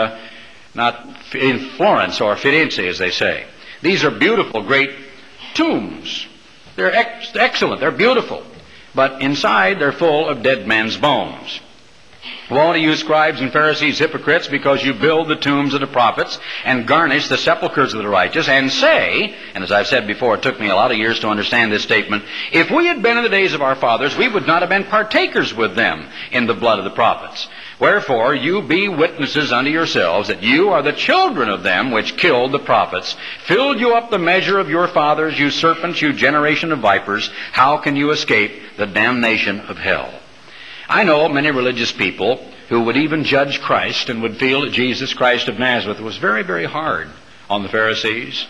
in Florence, or Firenze as they say. These are beautiful, great tombs. They're excellent, they're beautiful. But inside they're full of dead men's bones. Woe unto you, scribes and Pharisees, hypocrites, because you build the tombs of the prophets and garnish the sepulchres of the righteous, and say, and as I've said before, it took me a lot of years to understand this statement, if we had been in the days of our fathers, we would not have been partakers with them in the blood of the prophets. Wherefore you be witnesses unto yourselves that you are the children of them which killed the prophets, filled you up the measure of your fathers, you serpents, you generation of vipers. How can you escape the damnation of hell? I know many religious people who would even judge Christ and would feel that Jesus Christ of Nazareth was very, very hard on the Pharisees.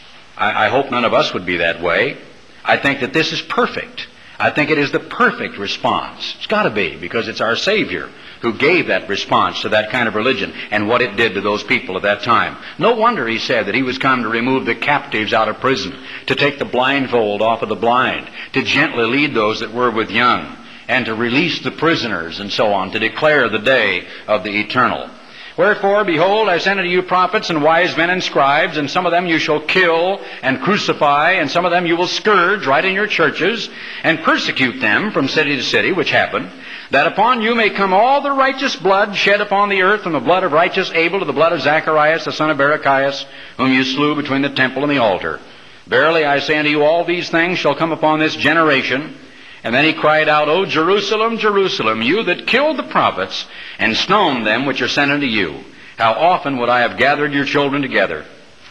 I hope none of us would be that way. I think that this is perfect. I think it is the perfect response. It's got to be, because it's our Savior who gave that response to that kind of religion and what it did to those people at that time. No wonder he said that he was come to remove the captives out of prison, to take the blindfold off of the blind, to gently lead those that were with young, and to release the prisoners, and so on, to declare the day of the eternal. Wherefore, behold, I send unto you prophets and wise men and scribes, and some of them you shall kill and crucify, and some of them you will scourge right in your churches, and persecute them from city to city, which happened, that upon you may come all the righteous blood shed upon the earth, from the blood of righteous Abel to the blood of Zacharias, the son of Barachias, whom you slew between the temple and the altar. Verily I say unto you, all these things shall come upon this generation. And then he cried out, O Jerusalem, Jerusalem, you that killed the prophets and stoned them which are sent unto you, how often would I have gathered your children together,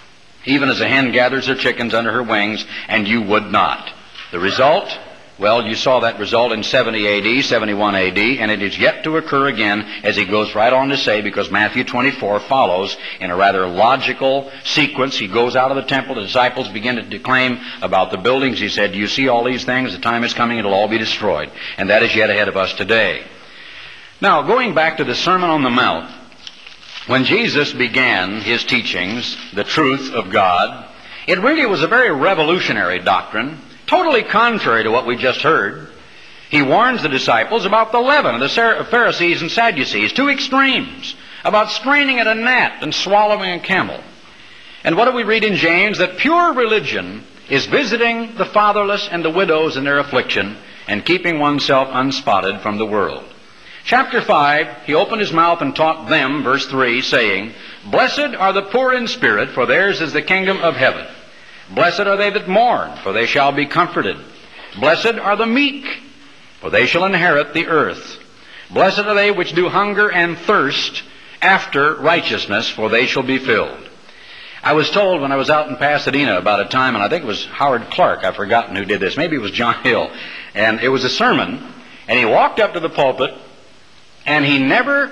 even as a hen gathers her chickens under her wings, and you would not. The result? Well, you saw that result in 70 A.D., 71 A.D., and it is yet to occur again, as he goes right on to say, because Matthew 24 follows in a rather logical sequence. He goes out of the temple, the disciples begin to declaim about the buildings. He said, do you see all these things? The time is coming, it'll all be destroyed. And that is yet ahead of us today. Now, going back to the Sermon on the Mount, when Jesus began his teachings, the truth of God, it really was a very revolutionary doctrine, totally contrary to what we just heard. He warns the disciples about the leaven of the Pharisees and Sadducees, two extremes, about straining at a gnat and swallowing a camel. And what do we read in James? That pure religion is visiting the fatherless and the widows in their affliction and keeping oneself unspotted from the world. Chapter 5, he opened his mouth and taught them, verse 3, saying, Blessed are the poor in spirit, for theirs is the kingdom of heaven. Blessed are they that mourn, for they shall be comforted. Blessed are the meek, for they shall inherit the earth. Blessed are they which do hunger and thirst after righteousness, for they shall be filled. I was told when I was out in Pasadena about a time, and I think it was Howard Clark, I've forgotten who did this, maybe it was John Hill, and it was a sermon, and he walked up to the pulpit, and he never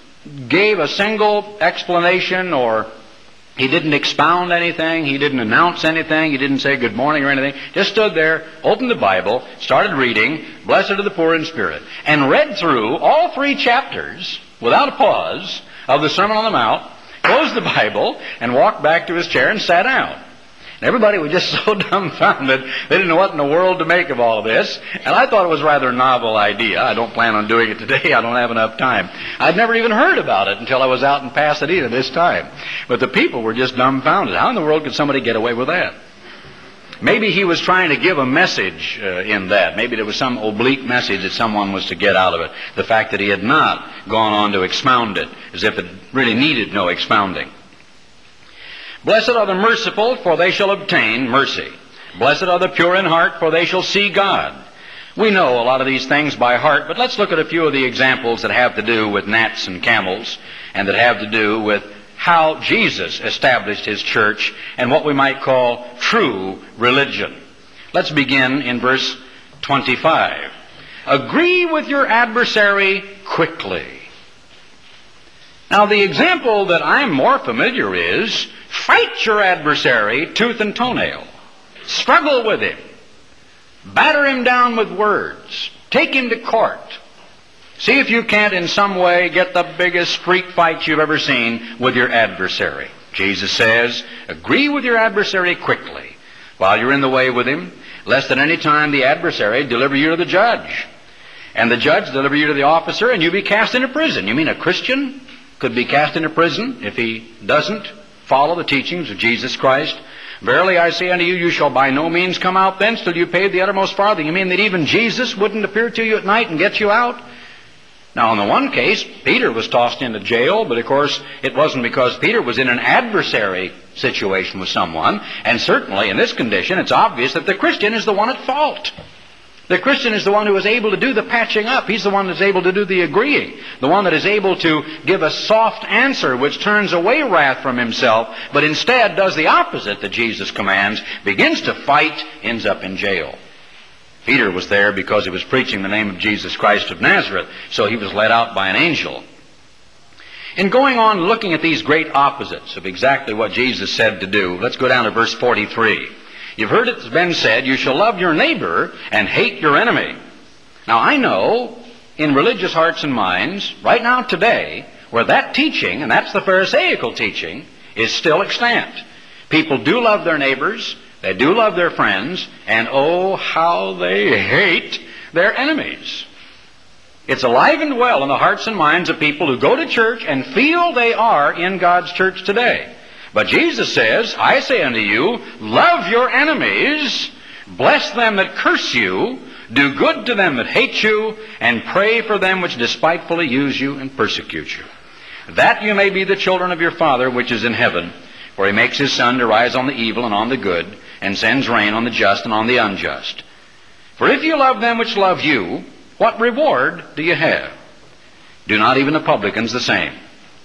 gave a single explanation, or he didn't expound anything, he didn't announce anything, he didn't say good morning or anything. Just stood there, opened the Bible, started reading, Blessed are the poor in spirit, and read through all 3 chapters without a pause of the Sermon on the Mount, closed the Bible, and walked back to his chair and sat down. Everybody was just so dumbfounded. They didn't know what in the world to make of all of this. And I thought it was a rather novel idea. I don't plan on doing it today. I don't have enough time. I'd never even heard about it until I was out in Pasadena this time. But the people were just dumbfounded. How in the world could somebody get away with that? Maybe he was trying to give a message in that. Maybe there was some oblique message that someone was to get out of it. The fact that he had not gone on to expound it, as if it really needed no expounding. Blessed are the merciful, for they shall obtain mercy. Blessed are the pure in heart, for they shall see God. We know a lot of these things by heart, but let's look at a few of the examples that have to do with gnats and camels, and that have to do with how Jesus established His church and what we might call true religion. Let's begin in verse 25. Agree with your adversary quickly. Now, the example that I'm more familiar is, fight your adversary tooth and toenail. Struggle with him. Batter him down with words. Take him to court. See if you can't in some way get the biggest street fight you've ever seen with your adversary. Jesus says, agree with your adversary quickly while you're in the way with him, lest at any time the adversary deliver you to the judge, and the judge deliver you to the officer, and you be cast into prison. You mean a Christian could be cast into prison if he doesn't follow the teachings of Jesus Christ? Verily I say unto you, you shall by no means come out thence till you pay the uttermost farthing. You mean that even Jesus wouldn't appear to you at night and get you out? Now, in the one case, Peter was tossed into jail, but of course it wasn't because Peter was in an adversary situation with someone, and certainly in this condition it's obvious that the Christian is the one at fault. The Christian is the one who is able to do the patching up. He's the one that's able to do the agreeing, the one that is able to give a soft answer which turns away wrath from himself, but instead does the opposite that Jesus commands, begins to fight, ends up in jail. Peter was there because he was preaching the name of Jesus Christ of Nazareth, so he was led out by an angel. In going on looking at these great opposites of exactly what Jesus said to do, let's go down to verse 43. You've heard it's been said, you shall love your neighbor and hate your enemy. Now I know in religious hearts and minds, right now today, where that teaching, and that's the Pharisaical teaching, is still extant. People do love their neighbors, they do love their friends, and oh, how they hate their enemies. It's alive and well in the hearts and minds of people who go to church and feel they are in God's church today. But Jesus says, I say unto you, love your enemies, bless them that curse you, do good to them that hate you, and pray for them which despitefully use you and persecute you, that you may be the children of your Father which is in heaven. For He makes His sun to rise on the evil and on the good, and sends rain on the just and on the unjust. For if you love them which love you, what reward do you have? Do not even the publicans the same?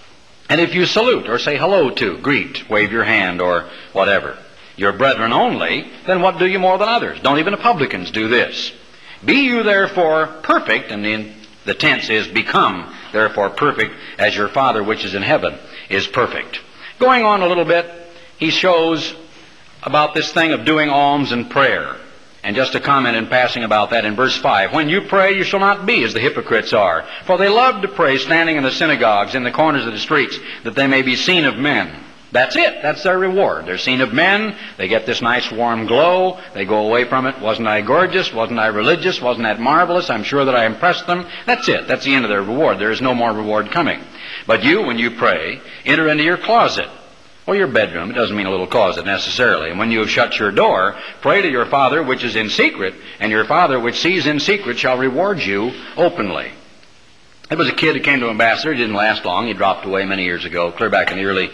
And if you salute or say hello to, greet, wave your hand, or whatever, your brethren only, then what do you more than others? Don't even the publicans do this. Be you therefore perfect, and the tense is become therefore perfect, as your Father which is in heaven is perfect. Going on a little bit, he shows about this thing of doing alms and prayer. And just a comment in passing about that in verse 5. When you pray, you shall not be as the hypocrites are. For they love to pray standing in the synagogues, in the corners of the streets, that they may be seen of men. That's it. That's their reward. They're seen of men. They get this nice warm glow. They go away from it. Wasn't I gorgeous? Wasn't I religious? Wasn't that marvelous? I'm sure that I impressed them. That's it. That's the end of their reward. There is no more reward coming. But you, when you pray, enter into your closet, or your bedroom. It doesn't mean a little closet necessarily. And when you have shut your door, pray to your Father which is in secret, and your Father which sees in secret shall reward you openly. There was a kid who came to Ambassador. He didn't last long. He dropped away many years ago, clear back in the early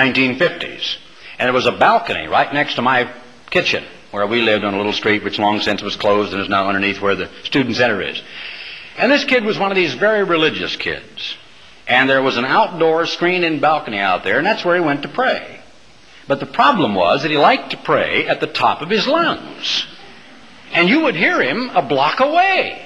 1950s. And there was a balcony right next to my kitchen, where we lived on a little street which long since was closed and is now underneath where the student center is. And this kid was one of these very religious kids. And there was an outdoor screened-in balcony out there, and that's where he went to pray. But the problem was that he liked to pray at the top of his lungs. And you would hear him a block away.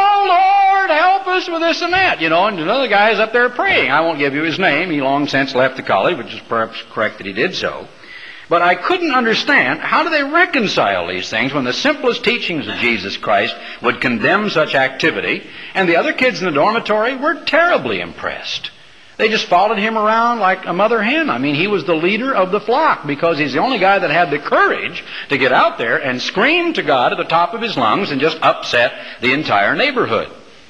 Oh, Lord, help us with this and that. You know, and another guy is up there praying. I won't give you his name. He long since left the college, which is perhaps correct that he did so. But I couldn't understand, how do they reconcile these things when the simplest teachings of Jesus Christ would condemn such activity, and the other kids in the dormitory were terribly impressed. They just followed him around like a mother hen. I mean, he was the leader of the flock because he's the only guy that had the courage to get out there and scream to God at the top of his lungs and just upset the entire neighborhood.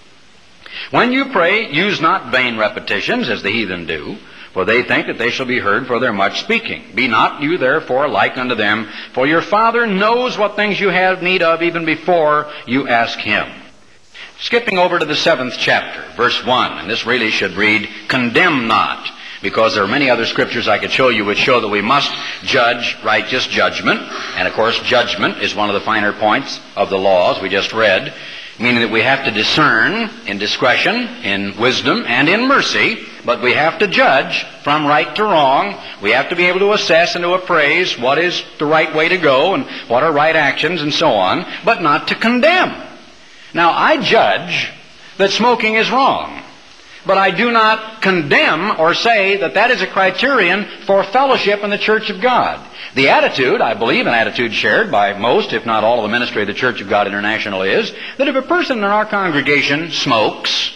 When you pray, use not vain repetitions, as the heathen do, for they think that they shall be heard for their much speaking. Be not you therefore like unto them, for your Father knows what things you have need of even before you ask Him. Skipping over to the 7th chapter, verse 1, and this really should read, condemn not, because there are many other scriptures I could show you which show that we must judge righteous judgment. And of course, judgment is one of the finer points of the laws we just read, meaning that we have to discern in discretion, in wisdom, and in mercy, but we have to judge from right to wrong. We have to be able to assess and to appraise what is the right way to go and what are right actions and so on, but not to condemn. Now, I judge that smoking is wrong, but I do not condemn or say that that is a criterion for fellowship in the Church of God. The attitude, I believe, an attitude shared by most, if not all, of the ministry of the Church of God International is that if a person in our congregation smokes,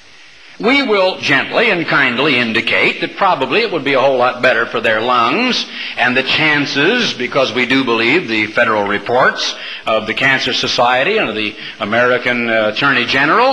we will gently and kindly indicate that probably it would be a whole lot better for their lungs, and the chances, because we do believe the federal reports of the Cancer Society and of the American Attorney General,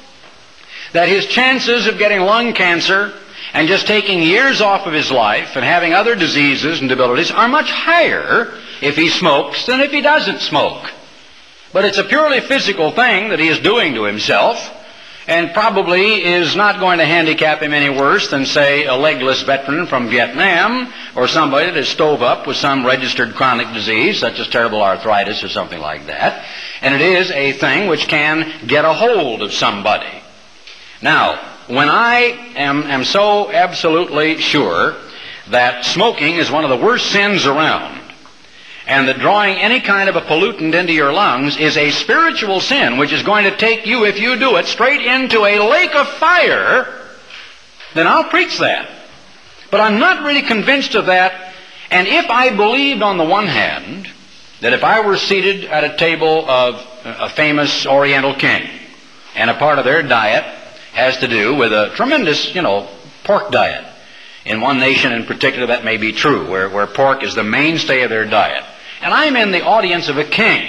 that his chances of getting lung cancer and just taking years off of his life and having other diseases and debilities are much higher if he smokes than if he doesn't smoke. But it's a purely physical thing that he is doing to himself, and probably is not going to handicap him any worse than, say, a legless veteran from Vietnam, or somebody that is stove up with some registered chronic disease, such as terrible arthritis or something like that. And it is a thing which can get a hold of somebody. Now, when I am so absolutely sure that smoking is one of the worst sins around, and that drawing any kind of a pollutant into your lungs is a spiritual sin which is going to take you, if you do it, straight into a lake of fire, then I'll preach that. But I'm not really convinced of that. And if I believed on the one hand that if I were seated at a table of a famous Oriental king, and a part of their diet has to do with a tremendous, pork diet. In one nation in particular that may be true, where pork is the mainstay of their diet. And I'm in the audience of a king.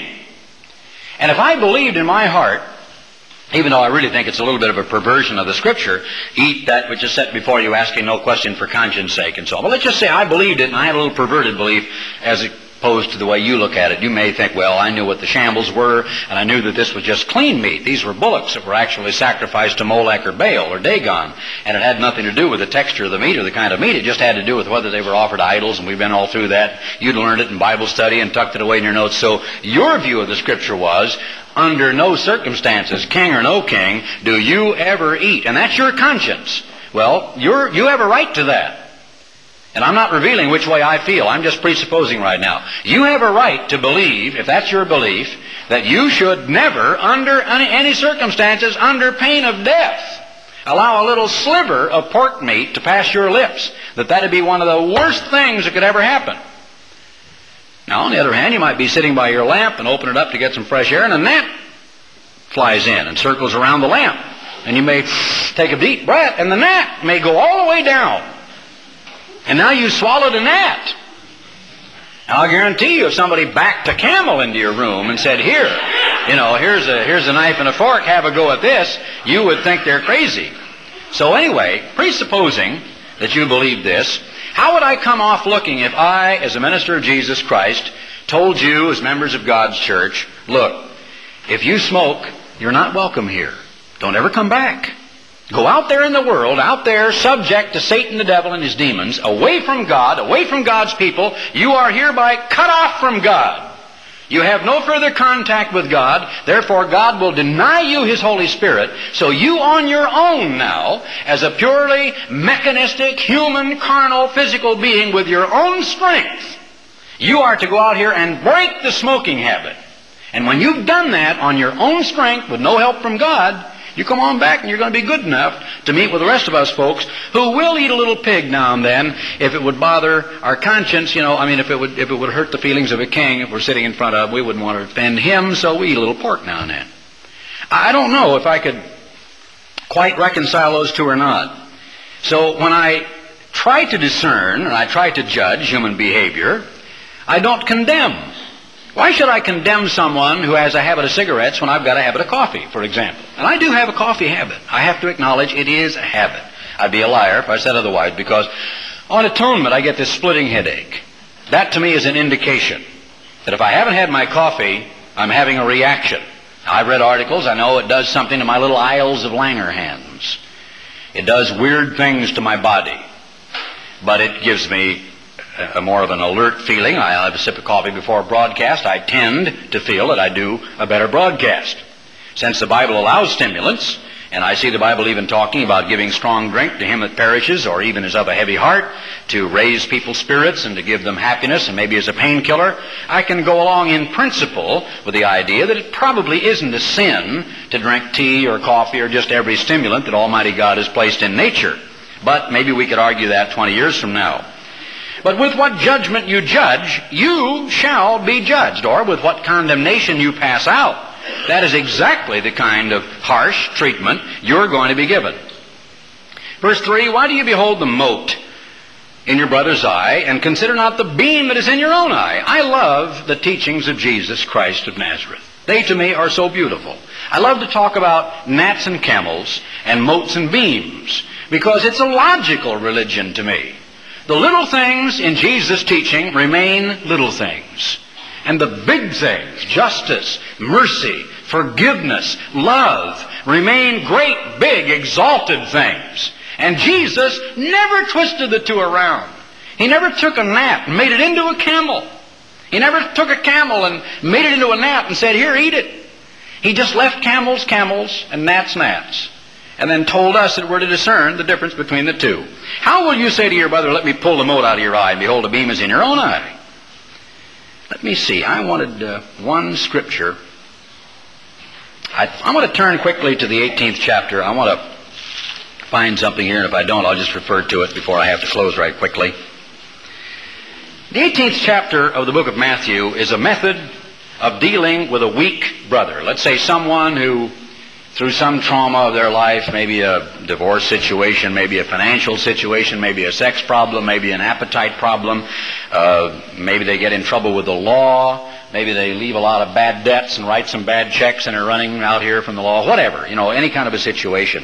And if I believed in my heart, even though I really think it's a little bit of a perversion of the Scripture, eat that which is set before you, asking no question for conscience sake and so on. But let's just say I believed it and I had a little perverted belief as opposed to the way you look at it. You may think, well, I knew what the shambles were, and I knew that this was just clean meat. These were bullocks that were actually sacrificed to Molech or Baal or Dagon, and it had nothing to do with the texture of the meat or the kind of meat. It just had to do with whether they were offered idols, and we've been all through that. You'd learned it in Bible study and tucked it away in your notes. So your view of the Scripture was, under no circumstances, king or no king, do you ever eat. And that's your conscience. Well, you have a right to that. And I'm not revealing which way I feel. I'm just presupposing right now. You have a right to believe, if that's your belief, that you should never, under any circumstances, under pain of death, allow a little sliver of pork meat to pass your lips. That would be one of the worst things that could ever happen. Now, on the other hand, you might be sitting by your lamp and open it up to get some fresh air, and a gnat flies in and circles around the lamp. And you may take a deep breath, and the gnat may go all the way down. And now you swallowed a gnat. Now, I'll guarantee you, if somebody backed a camel into your room and said, here's a knife and a fork, have a go at this, you would think they're crazy. So anyway, presupposing that you believe this, how would I come off looking if I, as a minister of Jesus Christ, told you, as members of God's church, look, if you smoke, you're not welcome here. Don't ever come back. Go out there in the world, out there subject to Satan, the devil, and his demons, away from God, away from God's people. You are hereby cut off from God. You have no further contact with God. Therefore, God will deny you His Holy Spirit. So you on your own now, as a purely mechanistic, human, carnal, physical being with your own strength, you are to go out here and break the smoking habit. And when you've done that on your own strength with no help from God, you come on back and you're going to be good enough to meet with the rest of us folks who will eat a little pig now and then if it would bother our conscience, if it would hurt the feelings of a king if we're sitting in front of him, we wouldn't want to offend him, so we eat a little pork now and then. I don't know if I could quite reconcile those two or not. So when I try to discern and I try to judge human behavior, I don't condemn. Why should I condemn someone who has a habit of cigarettes when I've got a habit of coffee, for example? And I do have a coffee habit. I have to acknowledge it is a habit. I'd be a liar if I said otherwise, because on atonement I get this splitting headache. That to me is an indication that if I haven't had my coffee, I'm having a reaction. I've read articles. I know it does something to my little Isles of Langerhans. It does weird things to my body. But it gives me a more of an alert feeling. I'll have a sip of coffee before a broadcast. I tend to feel that I do a better broadcast. Since the Bible allows stimulants, and I see the Bible even talking about giving strong drink to him that perishes, or even is of a heavy heart, to raise people's spirits and to give them happiness, and maybe as a painkiller, I can go along in principle with the idea that it probably isn't a sin to drink tea or coffee or just every stimulant that Almighty God has placed in nature. But maybe we could argue that 20 years from now. But with what judgment you judge, you shall be judged, or with what condemnation you pass out. That is exactly the kind of harsh treatment you're going to be given. Verse 3, why do you behold the mote in your brother's eye, and consider not the beam that is in your own eye? I love the teachings of Jesus Christ of Nazareth. They to me are so beautiful. I love to talk about gnats and camels and motes and beams, because it's a logical religion to me. The little things in Jesus' teaching remain little things. And the big things, justice, mercy, forgiveness, love, remain great, big, exalted things. And Jesus never twisted the two around. He never took a gnat and made it into a camel. He never took a camel and made it into a gnat and said, here, eat it. He just left camels, camels, and gnats, gnats. And then told us that we're to discern the difference between the two. How will you say to your brother, let me pull the mote out of your eye, and behold, a beam is in your own eye? Let me see. I wanted one scripture. I want to turn quickly to the 18th chapter. I want to find something here, and if I don't, I'll just refer to it before I have to close right quickly. The 18th chapter of the book of Matthew is a method of dealing with a weak brother. Let's say someone who, through some trauma of their life, maybe a divorce situation, maybe a financial situation, maybe a sex problem, maybe an appetite problem, maybe they get in trouble with the law, maybe they leave a lot of bad debts and write some bad checks and are running out here from the law, whatever, any kind of a situation.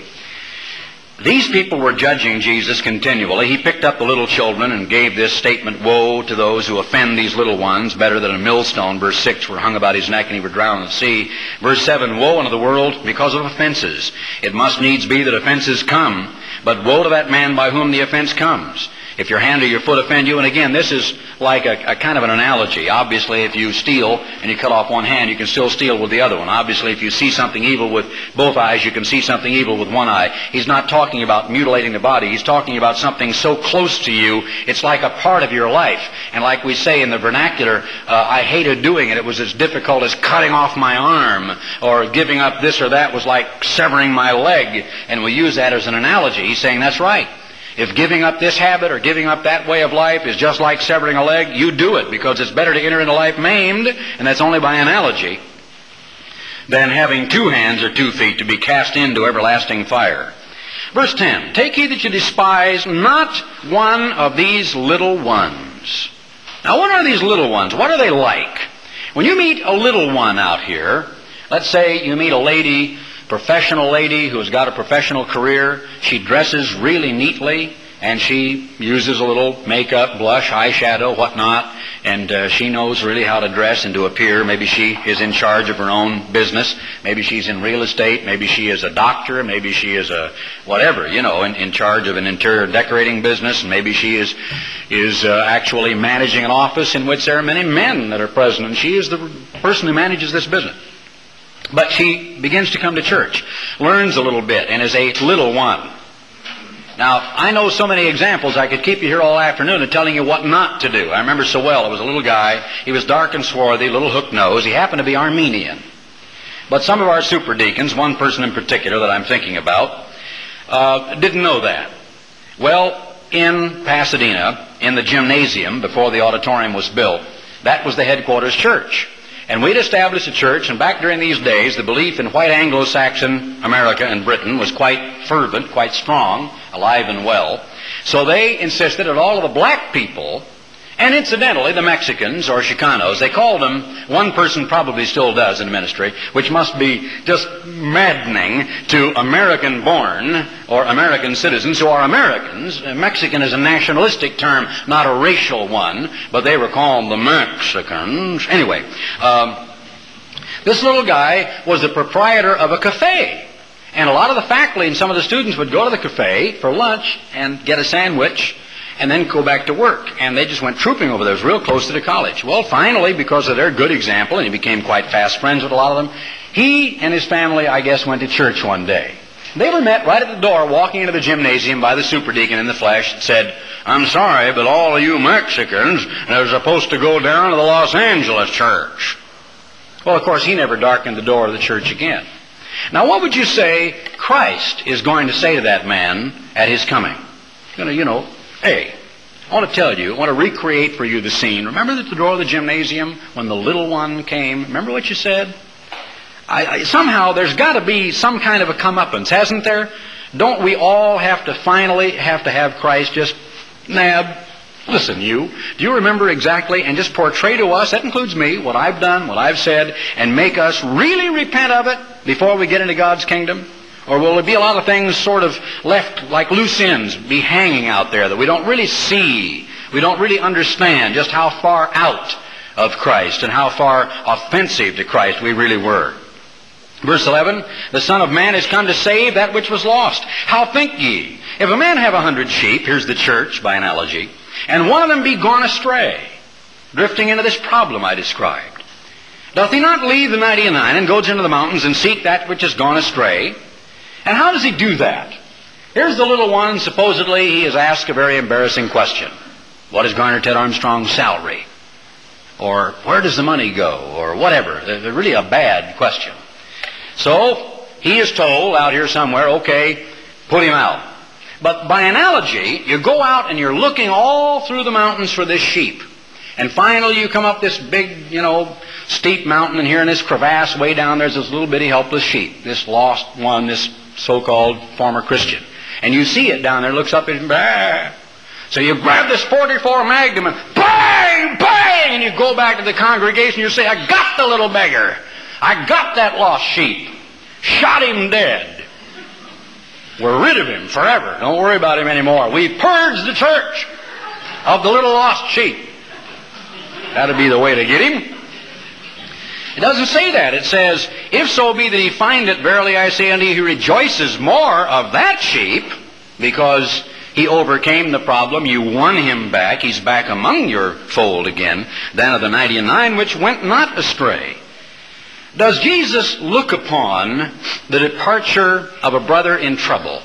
These people were judging Jesus continually. He picked up the little children and gave this statement, woe to those who offend these little ones, better than a millstone, verse 6, were hung about his neck and he would drown in the sea. Verse 7, woe unto the world because of offenses. It must needs be that offenses come, but woe to that man by whom the offense comes. If your hand or your foot offend you, and again, this is like a kind of an analogy. Obviously, if you steal and you cut off one hand, you can still steal with the other one. Obviously, if you see something evil with both eyes, you can see something evil with one eye. He's not talking about mutilating the body. He's talking about something so close to you, it's like a part of your life. And like we say in the vernacular, I hated doing it. It was as difficult as cutting off my arm, or giving up this or that was like severing my leg. And we use that as an analogy. He's saying that's right. If giving up this habit or giving up that way of life is just like severing a leg, you do it, because it's better to enter into life maimed, and that's only by analogy, than having 2 hands or 2 feet to be cast into everlasting fire. Verse 10, take heed that you despise not one of these little ones. Now, what are these little ones? What are they like? When you meet a little one out here, let's say you meet a lady, professional lady who has got a professional career. She dresses really neatly, and she uses a little makeup, blush, eyeshadow, whatnot, and she knows really how to dress and to appear. Maybe she is in charge of her own business. Maybe she's in real estate. Maybe she is a doctor. Maybe she is a whatever, in charge of an interior decorating business. And maybe she is actually managing an office in which there are many men that are present, and she is the person who manages this business. But she begins to come to church, learns a little bit, and is a little one. Now, I know so many examples. I could keep you here all afternoon and telling you what not to do. I remember so well. It was a little guy. He was dark and swarthy, little hook nose. He happened to be Armenian. But some of our super deacons, one person in particular that I'm thinking about, didn't know that. Well, in Pasadena, in the gymnasium, before the auditorium was built, that was the headquarters church. And we'd established a church, and back during these days, the belief in white Anglo-Saxon America and Britain was quite fervent, quite strong, alive and well. So they insisted that all of the black people, and incidentally, the Mexicans, or Chicanos, they called them, one person probably still does in the ministry, which must be just maddening to American-born or American citizens who are Americans. Mexican is a nationalistic term, not a racial one, but they were called the Mexicans. Anyway, this little guy was the proprietor of a cafe. And a lot of the faculty and some of the students would go to the cafe for lunch and get a sandwich and then go back to work. And they just went trooping over there. It was real close to the college. Well, finally, because of their good example, and he became quite fast friends with a lot of them, he and his family, I guess, went to church one day. They were met right at the door, walking into the gymnasium by the superdeacon in the flesh, and said, "I'm sorry, but all of you Mexicans are supposed to go down to the Los Angeles church." Well, of course, he never darkened the door of the church again. Now, what would you say Christ is going to say to that man at his coming? Hey, I want to tell you, I want to recreate for you the scene. Remember at the door of the gymnasium when the little one came? Remember what you said? Somehow there's got to be some kind of a comeuppance, hasn't there? Don't we all finally have Christ just nab? Listen, do you remember exactly and just portray to us, that includes me, what I've done, what I've said, and make us really repent of it before we get into God's kingdom? Or will there be a lot of things sort of left like loose ends, be hanging out there that we don't really see, we don't really understand just how far out of Christ and how far offensive to Christ we really were? Verse 11, the Son of Man is come to save that which was lost. How think ye? If a man have 100 sheep, here's the church by analogy, and one of them be gone astray, drifting into this problem I described, doth he not leave the 99 and goes into the mountains and seek that which is gone astray? And how does he do that? Here's the little one, supposedly he is asked a very embarrassing question. What is Garner Ted Armstrong's salary? Or where does the money go? Or whatever. They're really a bad question. So he is told out here somewhere, okay, put him out. But by analogy, you go out and you're looking all through the mountains for this sheep. And finally you come up this big, steep mountain, and here in this crevasse way down there's this little bitty helpless sheep, this lost one, this so-called former Christian. And you see it down there, looks up and bah! So you grab this 44 Magnum and bang, bang, and you go back to the congregation and you say, I got the little beggar. I got that lost sheep. Shot him dead. We're rid of him forever. Don't worry about him anymore. We purged the church of the little lost sheep. That'd be the way to get him. It doesn't say that. It says, if so be that he find it, verily I say unto you, he rejoices more of that sheep, because he overcame the problem, you won him back, he's back among your fold again, than of the 99 which went not astray. Does Jesus look upon the departure of a brother in trouble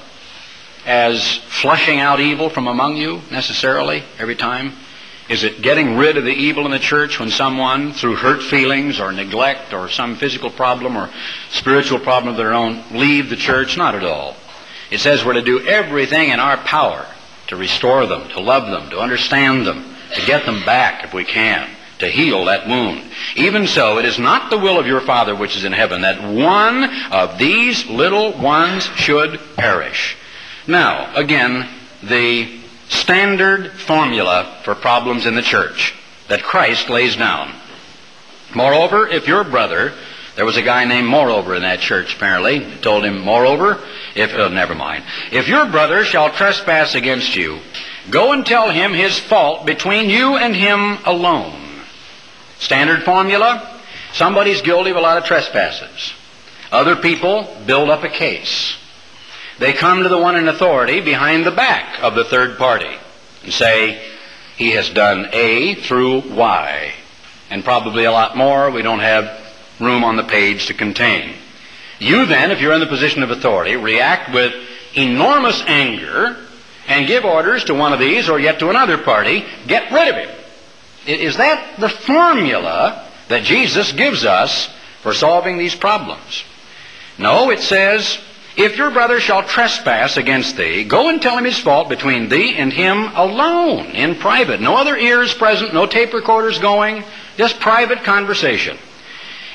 as flushing out evil from among you, necessarily, every time? Is it getting rid of the evil in the church when someone, through hurt feelings or neglect or some physical problem or spiritual problem of their own, leave the church? Not at all. It says we're to do everything in our power to restore them, to love them, to understand them, to get them back if we can, to heal that wound. Even so, it is not the will of your Father which is in heaven that one of these little ones should perish. Now, again, the standard formula for problems in the church that Christ lays down. Moreover, if your brother, there was a guy named Moreover in that church apparently, told him, moreover, never mind. If your brother shall trespass against you, go and tell him his fault between you and him alone. Standard formula, somebody's guilty of a lot of trespasses. Other people build up a case. They come to the one in authority behind the back of the third party and say, he has done A through Y, and probably a lot more we don't have room on the page to contain. You then, if you're in the position of authority, react with enormous anger and give orders to one of these or yet to another party, get rid of him. Is that the formula that Jesus gives us for solving these problems? No, it says, if your brother shall trespass against thee, go and tell him his fault between thee and him alone, in private. No other ears present, no tape recorders going, just private conversation.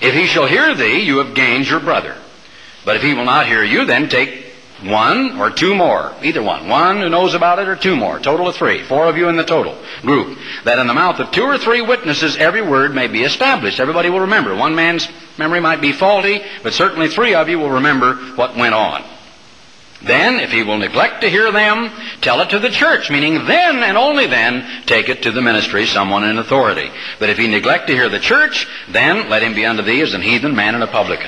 If he shall hear thee, you have gained your brother. But if he will not hear you, then take one or two more, either one. One who knows about it or two more. Total of three. 4 of you in the total group. That in the mouth of 2 or 3 witnesses every word may be established. Everybody will remember. One man's memory might be faulty, but certainly 3 of you will remember what went on. Then, if he will neglect to hear them, tell it to the church, meaning then and only then take it to the ministry, someone in authority. But if he neglect to hear the church, then let him be unto thee as an heathen man and a publican.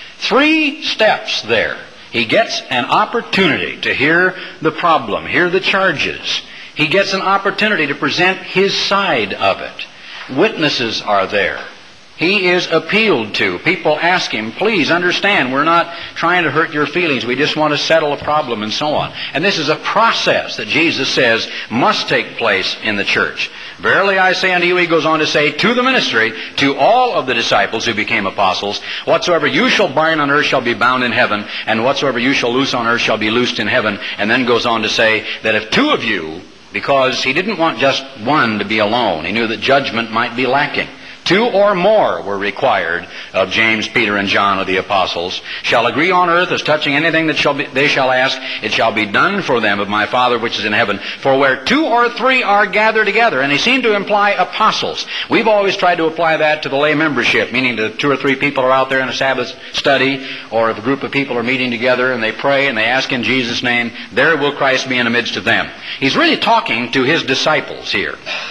3 steps there. He gets an opportunity to hear the problem, hear the charges. He gets an opportunity to present his side of it. Witnesses are there. He is appealed to. People ask him, please understand, we're not trying to hurt your feelings. We just want to settle a problem and so on. And this is a process that Jesus says must take place in the church. Verily I say unto you, he goes on to say, to the ministry, to all of the disciples who became apostles, whatsoever you shall bind on earth shall be bound in heaven, and whatsoever you shall loose on earth shall be loosed in heaven. And then goes on to say that if 2 of you, because he didn't want just one to be alone, he knew that judgment might be lacking. 2 or more were required of James, Peter, and John of the apostles, shall agree on earth as touching anything that they shall ask, it shall be done for them of my Father which is in heaven. For where 2 or 3 are gathered together, and he seemed to imply apostles. We've always tried to apply that to the lay membership, meaning that 2 or 3 people are out there in a Sabbath study, or if a group of people are meeting together and they pray and they ask in Jesus' name, there will Christ be in the midst of them. He's really talking to his disciples here,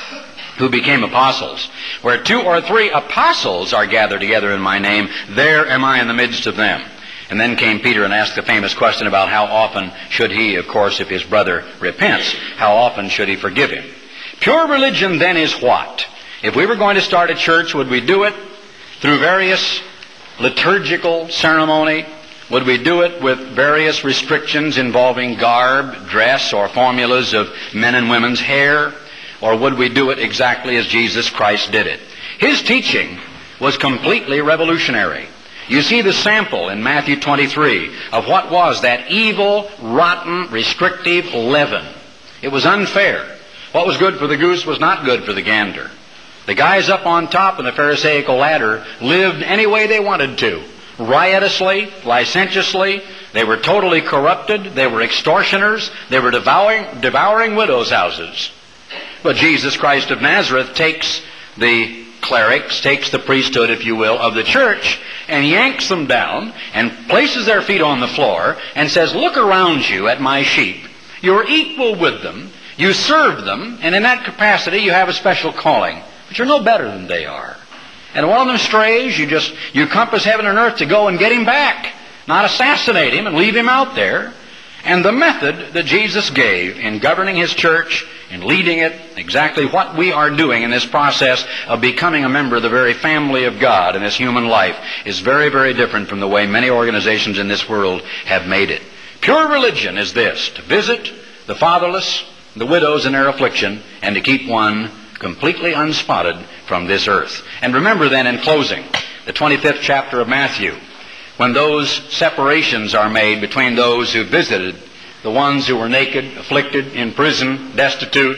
who became apostles. Where 2 or 3 apostles are gathered together in my name, there am I in the midst of them. And then came Peter and asked the famous question about how often should he, of course, if his brother repents, how often should he forgive him? Pure religion then is what? If we were going to start a church, would we do it through various liturgical ceremony? Would we do it with various restrictions involving garb, dress, or formulas of men and women's hair? Or would we do it exactly as Jesus Christ did it? His teaching was completely revolutionary. You see the sample in Matthew 23 of what was that evil, rotten, restrictive leaven. It was unfair. What was good for the goose was not good for the gander. The guys up on top in the Pharisaical ladder lived any way they wanted to. Riotously, licentiously. They were totally corrupted. They were extortioners. They were devouring widows' houses. But Jesus Christ of Nazareth takes the clerics, takes the priesthood, if you will, of the church, and yanks them down and places their feet on the floor and says, look around you at my sheep. You're equal with them. You serve them, and in that capacity you have a special calling. But you're no better than they are. And one of them strays, you compass heaven and earth to go and get him back, not assassinate him and leave him out there. And the method that Jesus gave in governing his church, in leading it, exactly what we are doing in this process of becoming a member of the very family of God in this human life, is very, very different from the way many organizations in this world have made it. Pure religion is this: to visit the fatherless, the widows in their affliction, and to keep one completely unspotted from this earth. And remember then, in closing, the 25th chapter of Matthew, when those separations are made between those who visited, the ones who were naked, afflicted, in prison, destitute.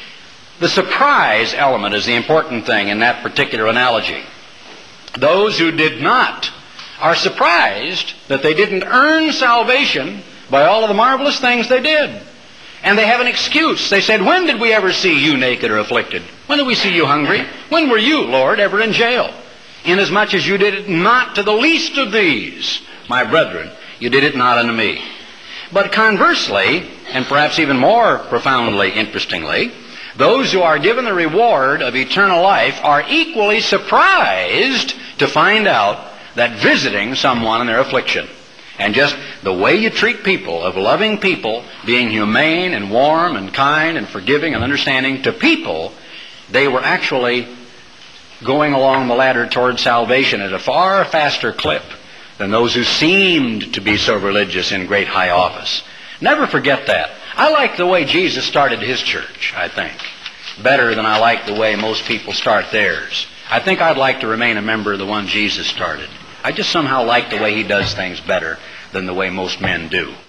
The surprise element is the important thing in that particular analogy. Those who did not are surprised that they didn't earn salvation by all of the marvelous things they did. And they have an excuse. They said, when did we ever see you naked or afflicted? When did we see you hungry? When were you, Lord, ever in jail? Inasmuch as you did it not to the least of these, my brethren, you did it not unto me. But conversely, and perhaps even more profoundly, interestingly, those who are given the reward of eternal life are equally surprised to find out that visiting someone in their affliction, and just the way you treat people, of loving people, being humane and warm and kind and forgiving and understanding to people, they were actually going along the ladder toward salvation at a far faster clip than those who seemed to be so religious in great high office. Never forget that. I like the way Jesus started his church, I think, better than I like the way most people start theirs. I think I'd like to remain a member of the one Jesus started. I just somehow like the way he does things better than the way most men do.